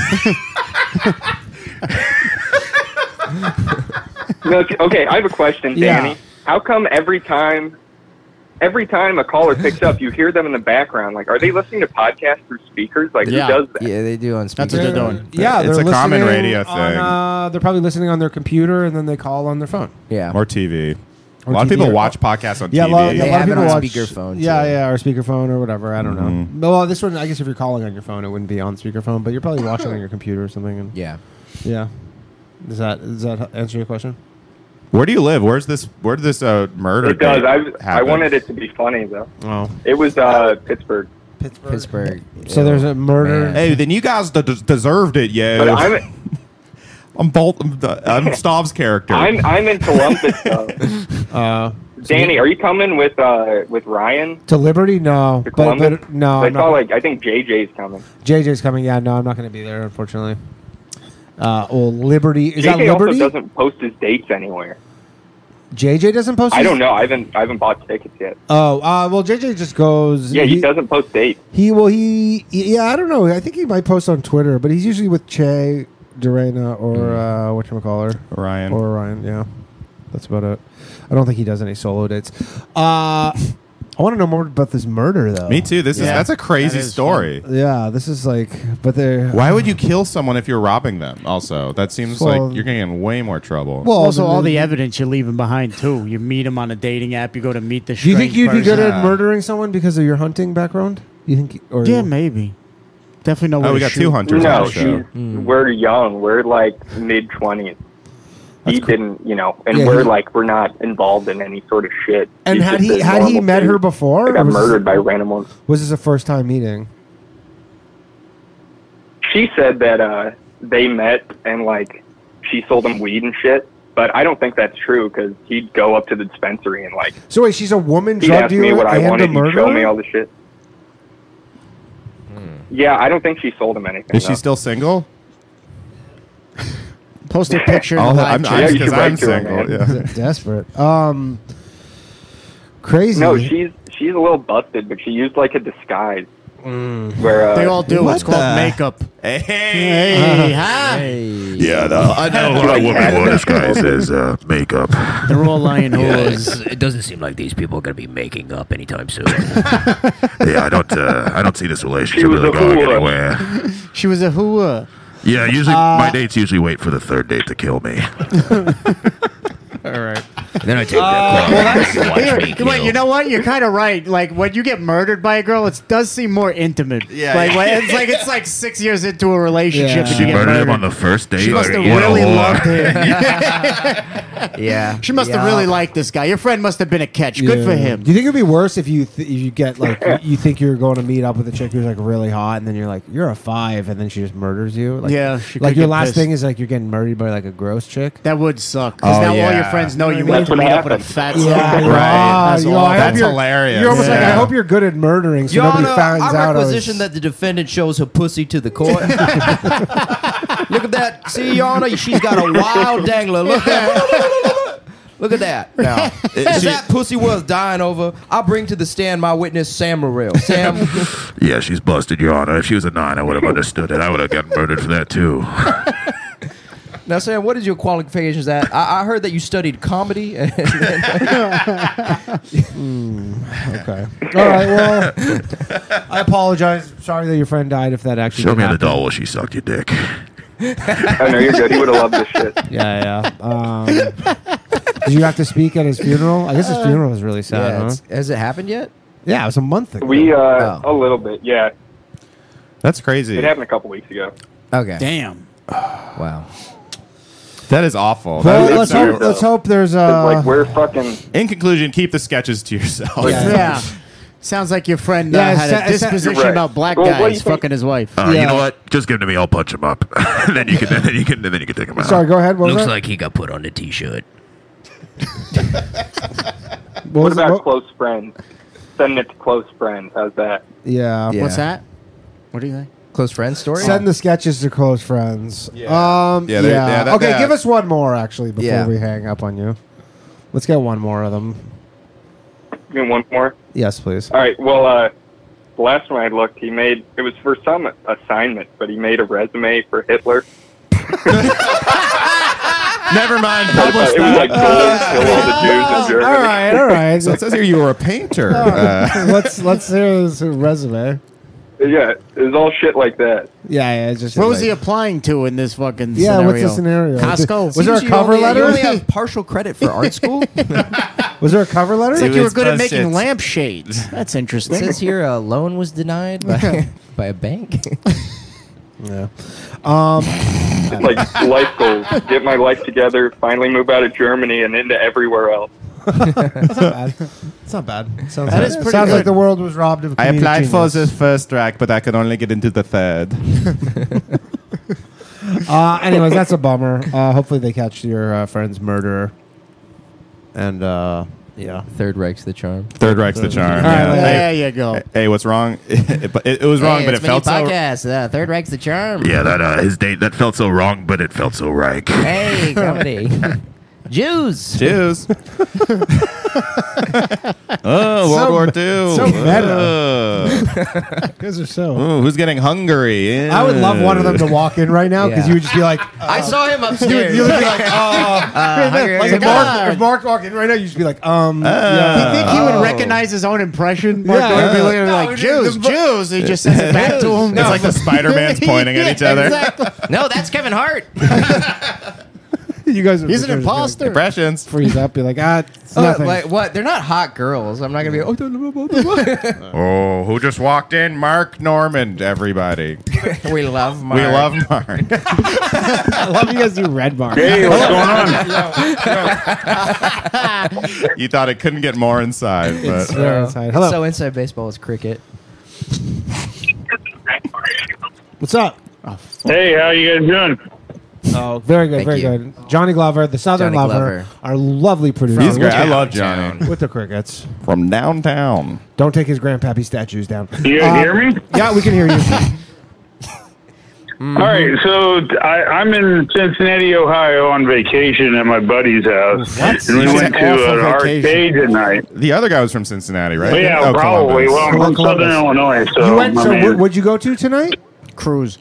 bill. No, okay, I have a question, Yeah. Danny. How come every time a caller picks up, you hear them in the background? Like, are they listening to podcasts through speakers? Like, Yeah. who does that? Yeah, they do on speaker. That's what they're doing. Yeah, It's they're a common listening radio on, thing. they're probably listening on their computer and then they call on their phone. Yeah. Or TV. Or a lot of TV people or- watch podcasts on Yeah, TV. a lot, yeah, a They lot of have it people on watch speakerphone, Yeah, too. yeah, or speakerphone or whatever. I don't know. Well, this one, I guess if you're calling on your phone, it wouldn't be on speakerphone, but you're probably watching on your computer or something. And Yeah. yeah. Does that answer your question? Where do you live? Where did this murder It does. date I happen? wanted it to be funny, though. Oh. It was Pittsburgh. Pittsburgh. So there's a murder. Man. Hey, then you guys deserved it, yo. But I'm Stav's character. I'm in Columbus, though. Danny, are you coming with Ryan To Liberty? No. to Columbus? But no, I I'm saw not. I think JJ's coming. JJ's coming. Yeah, no, I'm not going to be there, unfortunately. Well, Liberty. Is that JJ also Liberty? doesn't post his dates anywhere. JJ doesn't post I his- don't know. I haven't bought tickets yet. Oh, well, JJ just goes. Yeah, he doesn't post dates. Yeah, I don't know. I think he might post on Twitter, but he's usually with Che, Dorena, or whatchamacallit. Ryan. Or Ryan, yeah. That's about it. I don't think he does any solo dates. I want to know more about this murder, though. Me too. That's a crazy That is story. Yeah, this is like, but they're. Why would you kill someone if you're robbing them? Also, that seems Well- like you're getting in way more trouble. Well, Also, all then- the evidence you're leaving behind too. You meet them on a dating app. You go to meet the. Do you think strange you'd be good person. at murdering someone because of your hunting background? You think? Or Yeah, maybe. Definitely know. where we to got shoot. two hunters on No, the show. we're young. We're like mid-20s. He didn't, and Yeah, we're not involved in any sort of shit. And He's had just he a had he normal met dude her before? that or got was this- murdered by random ones. Was this a first time meeting? She said that they met and like she sold him weed and shit. But I don't think that's true because he'd go up to the dispensary and like So wait, she's a woman he'd drug ask me dealer what I and a wanted. He'd show me murderer? all the shit. Yeah, I don't think she sold him anything. Is she though. still single? Post a picture. in the live I'm chat. you should because I'm write to her, single. man. Yeah. Desperate. Crazy. No, she's a little busted, but she used like a disguise. Where They all do. What It's called the- makeup. Hey, Hey, huh? Yeah, no, I know a lot of women who disguise as makeup. They're all lying Yeah, whores. it doesn't seem like these people are going to be making up anytime soon. Yeah, I don't see this relationship She was really a going whore. anywhere. She was a who? Yeah, usually my dates usually wait for the third date to kill me. All right. And then I take that call and watch me kill. Wait, you know what? You're kind of right. Like when you get murdered by a girl, it does seem more intimate. Yeah, Like yeah. when it's like 6 years into a relationship. Yeah. and She you get murdered him murdered. on the first date. She must have What a really whore. loved him. Yeah. She must have really liked this guy. Your friend must have been a catch. Good for Yeah. him. Do you think it'd be worse if you get like you think you're going to meet up with a chick who's like really hot, and then you're like you're a 5, and then she just murders you? Like, Yeah, she like could your get last pissed. thing is like you're getting murdered by like a gross chick. That would suck. Because Oh, now all your yeah. friends know you That's went what meet up with a happened. fat Yeah, son. That's That's hilarious. You're almost like, Yeah. I hope you're good at murdering, so Your nobody Honor, finds I out. requisition that the defendant shows her pussy to the court. Look at that. See, Your Honor, she's got a wild dangler. Look at Look at that. Now, if that pussy was dying over, I'll bring to the stand my witness, Sam Morrell. Sam. Yeah, she's busted, Your Honor. If she was a 9, I would have understood it. I would have gotten murdered for that, too. Now, Sam, what is your qualifications at? I heard that you studied comedy. And Okay. All right. Well, I apologize. Sorry that your friend died. If that actually Show did me the happen. doll while she sucked your dick. Oh, no, you're good. He would have loved this shit. Yeah. Did you have to speak at his funeral? I guess his funeral was really sad. Yeah, huh? has it happened yet? Yeah, it was a month ago. We a little bit, yeah. That's crazy. It happened a couple weeks ago. Okay. Damn. Wow. That is awful. Well, That- let's that's- hope there's like we're fucking. In conclusion, keep the sketches to yourself. Yeah. Sounds like your friend Yeah, had a it's- disposition Right. about black Well, what do you guys think- fucking his wife. You know what? Just give them to me. I'll punch him up. then you can take him out. Sorry, go ahead. What was Looks that? like he got put on the t-shirt. What about close friends? Sending it to close friends. How's that? Yeah. What's that? What do you think? Close friend story? Send the sketches to close friends. Yeah. Yeah. Yeah, that- Okay, that- give us one more actually before Yeah. we hang up on you. Let's get one more of them. Give me one more. Yes, please. All right. Well, the last one I looked, he made it was for some assignment, but he made a resume for Hitler. Never mind. It was like gold, kill all the Jews in Germany. All right. So it says here you were a painter. Let's hear his resume. Yeah, it was all shit like that. Yeah, it's just What was he applying to in this fucking Yeah, scenario? what's the scenario? Costco? Was there a You cover only- letter? You only have partial credit for art school. Was there a cover letter? It's like It you were was good at just- making it's- lampshades. That's It interesting. says here a loan was denied by a bank. Yeah. Like life goals: get my life together, finally move out of Germany and into everywhere else. That's not bad. It's not bad. Sounds That like, is pretty sounds like good. the world was robbed of. I comedic applied for genius. the first track, but I could only get into the third. Anyways, that's a bummer. Hopefully, they catch your friend's murderer. And yeah, Third Reich's the charm. Third Reich's the charm. All right, Yeah. There you go. Hey, what's wrong? It was wrong, but it felt so. podcast. Third Reich's the charm. Yeah, his date, that felt so wrong, but it felt so right. Hey, comedy. Jews. Jews. Oh, World War II. so meta. Oh. you guys are so. Ooh, who's getting hungry? I would love one of them to walk in right now because Yeah. you would just be like, I saw him upstairs. you would be like, like if Mark walked in right now, you'd just be like, Do you think he would recognize his own impression? Mark Yeah. would be looking No, like dude, Jews, the- Jews. He just says it back to him. It's like the Spider-Man's pointing at each other. Exactly. No, that's Kevin Hart. you guys. Are He's an imposter. Impressions. Freeze up, be like, it's nothing. Like what? They're not hot girls. I'm not gonna be. Oh, Oh, who just walked in? Mark Normand, everybody. we love Mark. We love Mark. I love you guys do red bar. Hey, what's going on? You thought it couldn't get more inside, It's but very inside. Hello. So inside baseball is cricket. What's up? Hey, how you guys doing? Oh, very good, Thank very you. good. Johnny Glover, the Southern Johnny Lover, Glover. our lovely producer. he's great. with I the- love Johnny. with the crickets. From downtown. Don't take his grandpappy statues down. You guys hear me? Yeah, we can hear you. All right, so I'm in Cincinnati, Ohio, on vacation at my buddy's house, and we You went said to awful an vacation. arcade tonight. The other guy was from Cincinnati, right? Well, yeah, Oh, probably. Columbus. Well, I'm from Columbus. Southern Illinois, so You went. I So, mean, what'd you go to tonight? Cruise.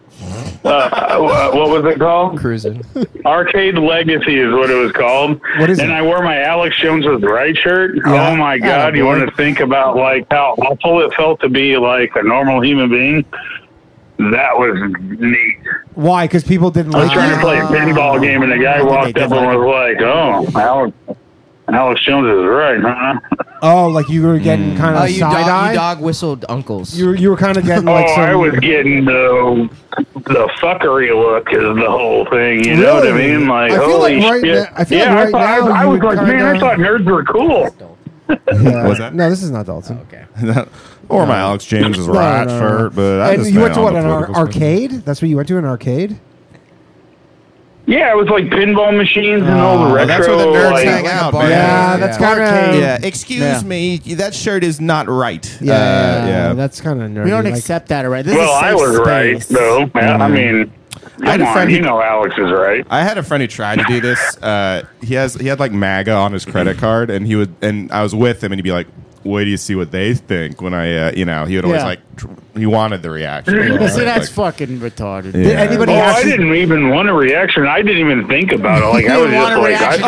what was it called? Cruising. Arcade Legacy is what it was called. What is and it? I wore my Alex Jones was right shirt. Yeah. Oh my God! You want to think about like how awful it felt to be like a normal human being? That was neat. Why? Because people didn't I was like trying you? to play a pinball game, and the guy walked up and was like, "Oh, Alex Jones is right, huh?" Oh, like you were getting kind of you side eye. dog whistled uncles. You were kind of getting Oh, like some. I was getting the fuckery look is the whole thing. You know what I Really? mean? Like, I feel holy like right shit! now- I feel yeah, like right I thought now I you was like, man, I kinda- thought nerds were cool. Yeah. Was that? No, this is not Dalton. Okay. Or my Alex James is right no. shirt, but I And just you went meant to on what? the An political spectrum. arcade? That's what you went to? An arcade? Yeah, it was like pinball machines and all the retro. That's where the nerds like, hang out, man. Yeah, that's kind of. Yeah, excuse me, that shirt is not right. Yeah, that's kind of nerdy. We don't like- accept that, right? This Well, is I safe was right, space. though. I mean, I had a come friend on, who- you know Alex is right. I had a friend who tried to do this. He had like MAGA on his credit card, and I was with him, and he'd be like, "Wait do you see what they think?" When I, he would always Yeah. he wanted the reaction. See, that's fucking retarded. Did anybody I didn't even want a reaction. I didn't even think about it. Like I was just like, I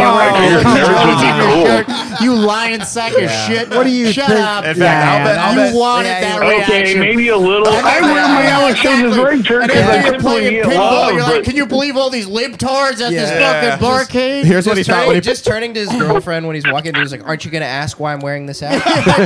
thought nerds would be cool. You lying sack of shit. What do you Shut think? up. In fact, I'll bet- you wanted that Okay, reaction. maybe a little. I wear my Alex Jones ring shirt And because then I you're typically playing get pinball. love. You're like, but- can you believe all these libtards at this Yeah. fucking barcade? Here's what he thought when he Just turning to his girlfriend when he's walking, he's like, "Aren't you going to ask why I'm wearing this hat?"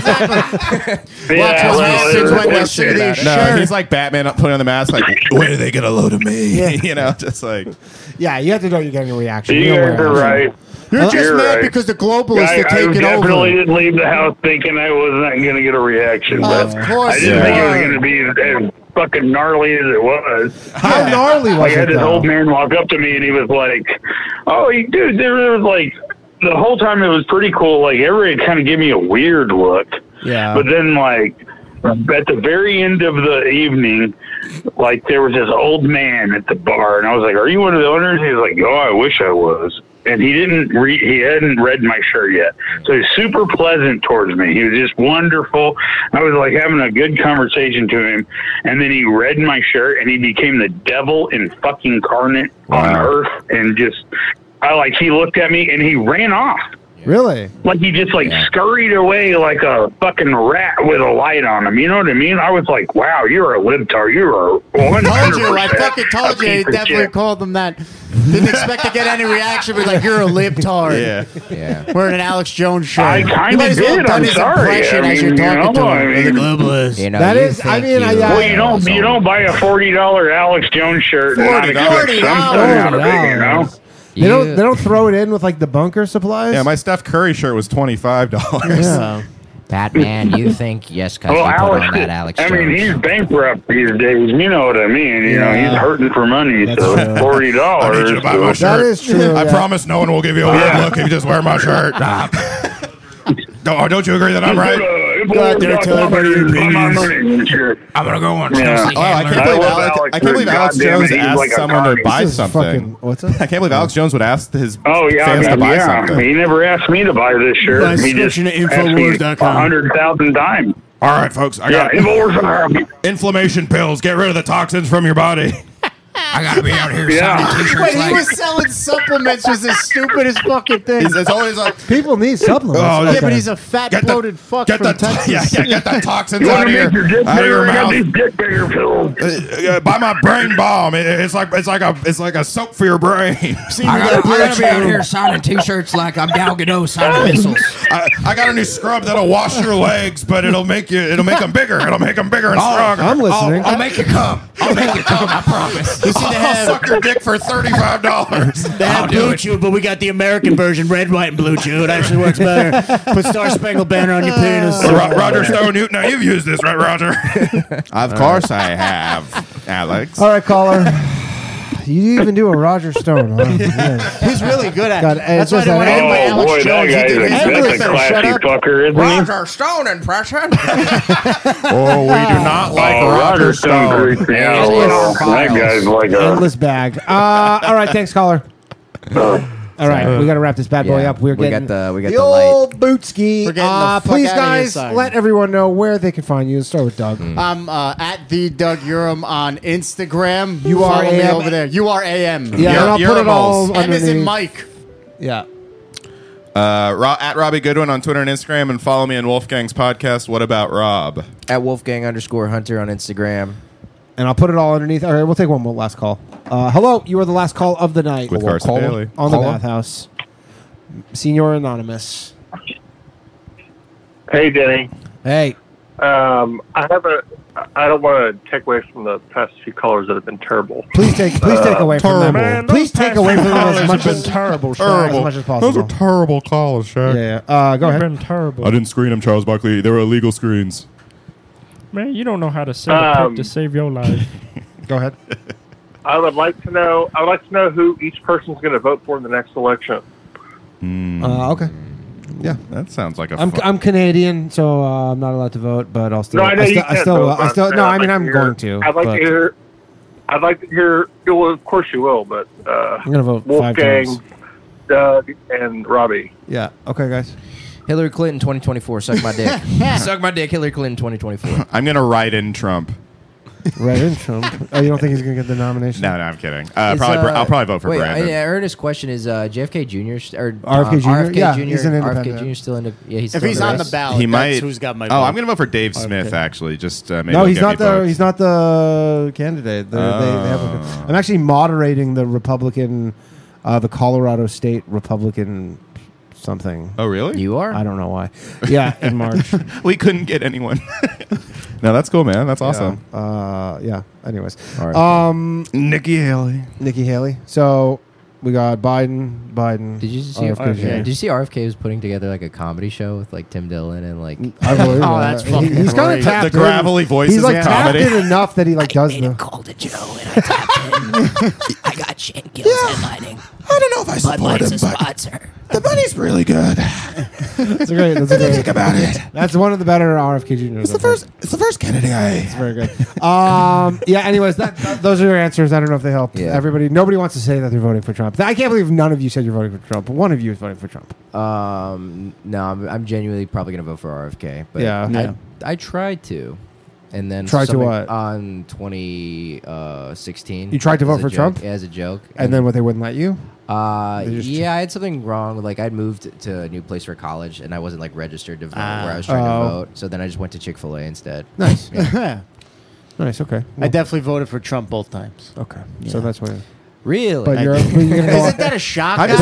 Yeah, well, Since when they it's- see these No, shirts. he's like Batman putting on the mask, like, when are they gonna load of me? Just like, Yeah, you have to know you're getting a reaction. You don't guys wear are it. right. You're just You're mad right. because the globalists I are taking definitely over. didn't leave the house thinking I wasn't going to get a reaction. But Of course I didn't you think it are. was going to be as fucking gnarly as it was. How gnarly was Like, I had it, this though? old man walk up to me and he was like, "Oh, dude, there was like the whole time it was pretty cool. Like everybody kind of gave me a weird look, Yeah. but then like at the very end of the evening, like there was this old man at the bar, and I was like, "Are you one of the owners?" He was like, "Oh, I wish I was." And he he hadn't read my shirt yet. So he was super pleasant towards me. He was just wonderful. I was like having a good conversation to him. And then he read my shirt and he became the devil in fucking incarnate on earth. And just, he looked at me and he ran off. Really? Like he just scurried away like a fucking rat with a light on him. You know what I mean? I was like, wow, you're a libtard. You're a 100%. Told you, I fucking told you. a He piece of definitely shit. called them that. Didn't expect to get any reaction, but like, you're a libtard. yeah. Wearing an Alex Jones shirt. I You kind might of as well have did. done I'm his sorry. impression I as you're mean, talking to him. I mean, The globalists. You know, That you is- I think mean, you- I- you don't buy a $40 Alex Jones shirt and not expect something out of it, you know? They don't throw it in with like the bunker supplies. yeah, my Steph Curry shirt was $25. Yeah. Batman, you think yes, because Well, you put Alex, on that Alex I Jones. mean, he's bankrupt these days. You know what I mean? You know, Yeah. he's hurting for money. That's So true. $40. I need you to buy my That shirt. is true. I yeah. promise no one will give you a weird look if you just wear my shirt. Don't you agree that I'm right? Go out there and tell everybody your opinions. I'm gonna go on Yeah. Chelsea Oh, I Handler. can't believe love Alex, Alex I can't believe Jones. Alex Goddamn Jones it, he's asked like a someone to target. buy This is something. fucking- what's that? I can't believe Alex Jones would ask his Oh, yeah, fans to buy yeah. something. He never asked me to buy this shirt. Buy a He just subscription to asked me Infowars.com. 100,000 times. All right, folks, I Yeah, got Infowars.com. inflammation pills. Get rid of the toxins from your body. I gotta be out here Yeah. signing t-shirts Wait, he like was selling supplements. Was the stupidest fucking thing. It's always like, People need supplements. Oh, Yeah, Okay. but he's a fat, Get the- bloated fuck get from the Texas. get the toxins You out want of to here, make your dick out of your bigger? I got mouth. these dick bigger pills. Buy my brain balm. It's like a soap for your brain. See, I we gotta, got I gotta be out Bleach here Room. signing t-shirts like I'm Gal Gadot signing missiles. I got a new scrub that'll wash your legs, but it'll make them bigger. It'll make them bigger and stronger. I'm listening. I'll make you come. I'll make you come. I promise. You see, they I'll have, suck your dick for $35. they have Blue Chew, but we got the American version, red, white, and blue chew. It actually works better. Put Star Spangled Banner on your penis. Roger Stone, now you've used this, right, Roger? Of course I have, Alex. All right, caller. You even do a Roger Stone, huh? Yeah. He's really good at God, it. That's why it's they just went a- in by Oh, Alex boy, that Jones. He guy's did a, his that's really a better. Shut classy up. fucker, isn't he? Roger Stone impression. Oh, we do not like Oh, Roger Stone. Stone. Yeah, well, that guy's like a... Endless bag. All right, thanks, caller. All right, we got to wrap this bad boy Yeah, up. We got got the the light. old bootski. We're getting the fuck Please, outta here, guys, son. let everyone know where they can find you. Let's start with Doug. Mm. Uh, I'm at the Doug Urim on Instagram. You are Follow me AM. over there. You are AM. Yeah, and I'll put it all M is in underneath. Mike. Yeah. At Robbie Goodwin on Twitter and Instagram, and follow me on Wolfgang's podcast. What about Rob? At Wolfgang_Hunter on Instagram. And I'll put it all underneath. All right, we'll take one more last call. Hello, you are the last call of the night. With Carson Call Daly. on the Caller. bathhouse. Senior Anonymous. Hey, Denny. Hey. I don't want to take away from the past few callers that have been terrible. Please take away from them. Man, Please those take past away from them callers as much have as been terrible. as much as possible. Those are terrible calls, Shaq. Yeah. Go They've ahead. been terrible. I didn't screen them, Charles Buckley. They were illegal screens. Man, you don't know how to set a pick to save your life. Go ahead. I would like to know who each person's going to vote for in the next election. Okay. Yeah, that sounds like a. I'm Canadian, so I'm not allowed to vote, but I'll still. No, I know you can't vote, but No, I mean I'd I'm like to going hear- to. I'd like but- to hear. I'd like to hear. Well, of course you will, but I'm gonna vote 5 Wolfgang, times. Doug, and Robbie. Yeah. Okay, guys. Hillary Clinton 2024. Suck my dick. Suck my dick. Hillary Clinton 2024. I'm gonna write in Trump. Right in Trump. Oh, you don't think he's gonna get the nomination? No, I'm kidding. Is, I'll probably vote for wait, Brandon. I heard his question is JFK Jr. Or RFK Jr.? RFK Yeah, Jr. he's an RFK independent. Jr. still in the. Yeah, he's If still he's in the on the race. ballot, He that's might. who's got my Oh, vote. I'm gonna vote for Dave RFK. Smith. Actually, just maybe. No, he'll he's get not me the votes. he's not the candidate. They have I'm actually moderating the Republican, the Colorado State Republican something. Oh, really? You are? I don't know why. Yeah, in March. We couldn't get anyone. No, that's cool, man. That's awesome. Yeah. Anyways, Nikki Haley. Nikki Haley. So we got Biden. Did you see RFK. Did you see RFK was putting together like a comedy show with like Tim Dillon and like? I believe Oh, that. that's fucking He's kind great. of tapped The gravelly in. voices He's like of tapped comedy. in enough that he like does the. Called it, and I tapped in. I got Shane Gills headlining. I don't know if I Bud support Light's him, a but sponsor. the money's really good. That's a great. That's a great. Think about it. That's one of the better RFK Juniors. It's the first Kennedy It's very good. Yeah. Anyways, those are your answers. I don't know if they helped everybody. Nobody wants to say that they're voting for Trump. I can't believe none of you said you're voting for Trump. One of you is voting for Trump. No, I'm genuinely probably gonna vote for RFK. But Yeah. I tried to, and then Tried to something what? on 2016. You tried to vote for Trump? as a joke, And then what? They wouldn't let you. They just- yeah, I had something wrong. Like I'd moved to a new place for college, and I wasn't like registered to vote where I was trying Oh. to vote. So then I just went to Chick-fil-A instead. Nice. Yeah. Nice. Okay. I definitely voted for Trump both times. Okay. So that's why. Really? But you're gonna go. Isn't that a shock? I've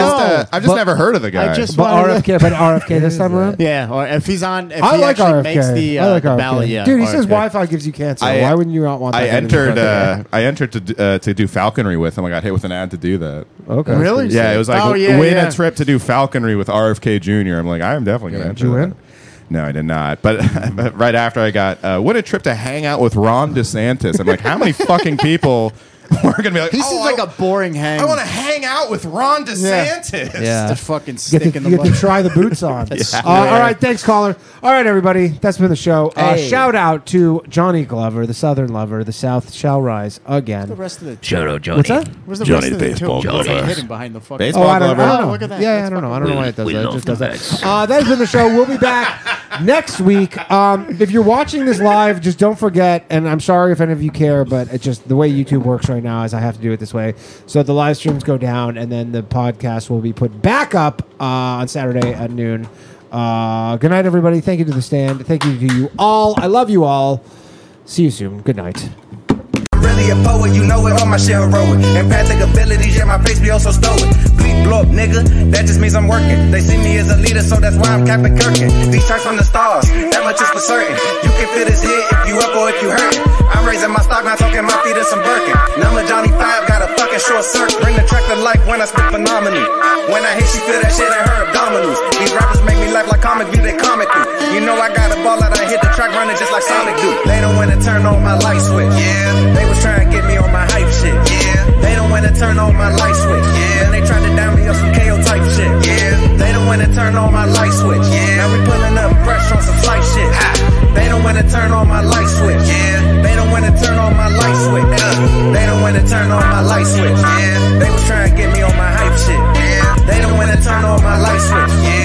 just never heard of the guy. I just But wanted to- RFK this time around. Yeah, or if he's on, if I he like actually RFK. makes the, I like the RFK. ballot, yeah. Dude, he says RFK. Wi-Fi gives you cancer. Why wouldn't you not want that? I guy to be entered. president? I entered to do falconry with him. I got hit with an ad to do that. Okay. Really? Yeah, it was like Oh, yeah, win yeah. a trip to do falconry with RFK Jr. I'm like, I am definitely going to enter. Did you that. win? No, I did not. But right after I got, what a trip to hang out with Ron DeSantis. I'm like, how many fucking people were going to be like, He seems like a boring hang. I want to hang out with Ron DeSantis. Yeah. Just a fucking You stick get in to, the you get to butt. try the boots on. Yeah. All right, thanks, caller. All right, everybody, that's been the show. Hey. Shout out to Johnny Glover, the Southern lover. The South shall rise The again. rest of the Shout out Johnny. What's that? Where's the Johnny rest of the Baseball tune? What's Glover. it hitting behind the fucking Baseball Oh, I don't Glover. know. Look at that. Yeah, That's I don't know. I fucking don't know why it does we that. It love just the does that. bags. That has been the show. We'll be back next week. If you're watching this live, just don't forget, and I'm sorry if any of you care, but it's just the way YouTube works right now is I have to do it this way. So the live streams go down, and then the podcast will be put back up on Saturday at noon. Good night, everybody. Thank you to the stand. Thank you to you all. I love you all. See you soon. Good night. Really a poet, you know it, all my shit heroic. Empathic abilities, yeah, my face be also stoic. Bleep, blow up, nigga, that just means I'm working. They see me as a leader, so that's why I'm Captain Kirkin. These tracks from the stars, that much is for certain. You can feel this hit if you up or if you hurt. I'm raising my stock, not talking my feet in some Birkin. Number Johnny 5, got a fucking short circuit. Bring the track to life when I spit phenomenally. When I hit, she feel that shit in her abdominals. These rappers make me laugh like comic view, they comic through. You know I got a ball out, I hit the track running just like Sonic do. They don't wanna turn on my light switch. Yeah, they was trying to get me on my hype shit. Yeah, they don't wanna turn on my light switch. Yeah, and they tried to down me on some KO type shit. Yeah, they don't wanna turn on my light switch. Yeah, now we pulling up pressure on some flight shit. They don't wanna turn on my light switch. Yeah, they don't wanna turn on my light switch. They don't wanna turn on my light switch. Yeah, they was trying to get me on my hype shit. Yeah, they don't wanna turn on my light switch. Yeah.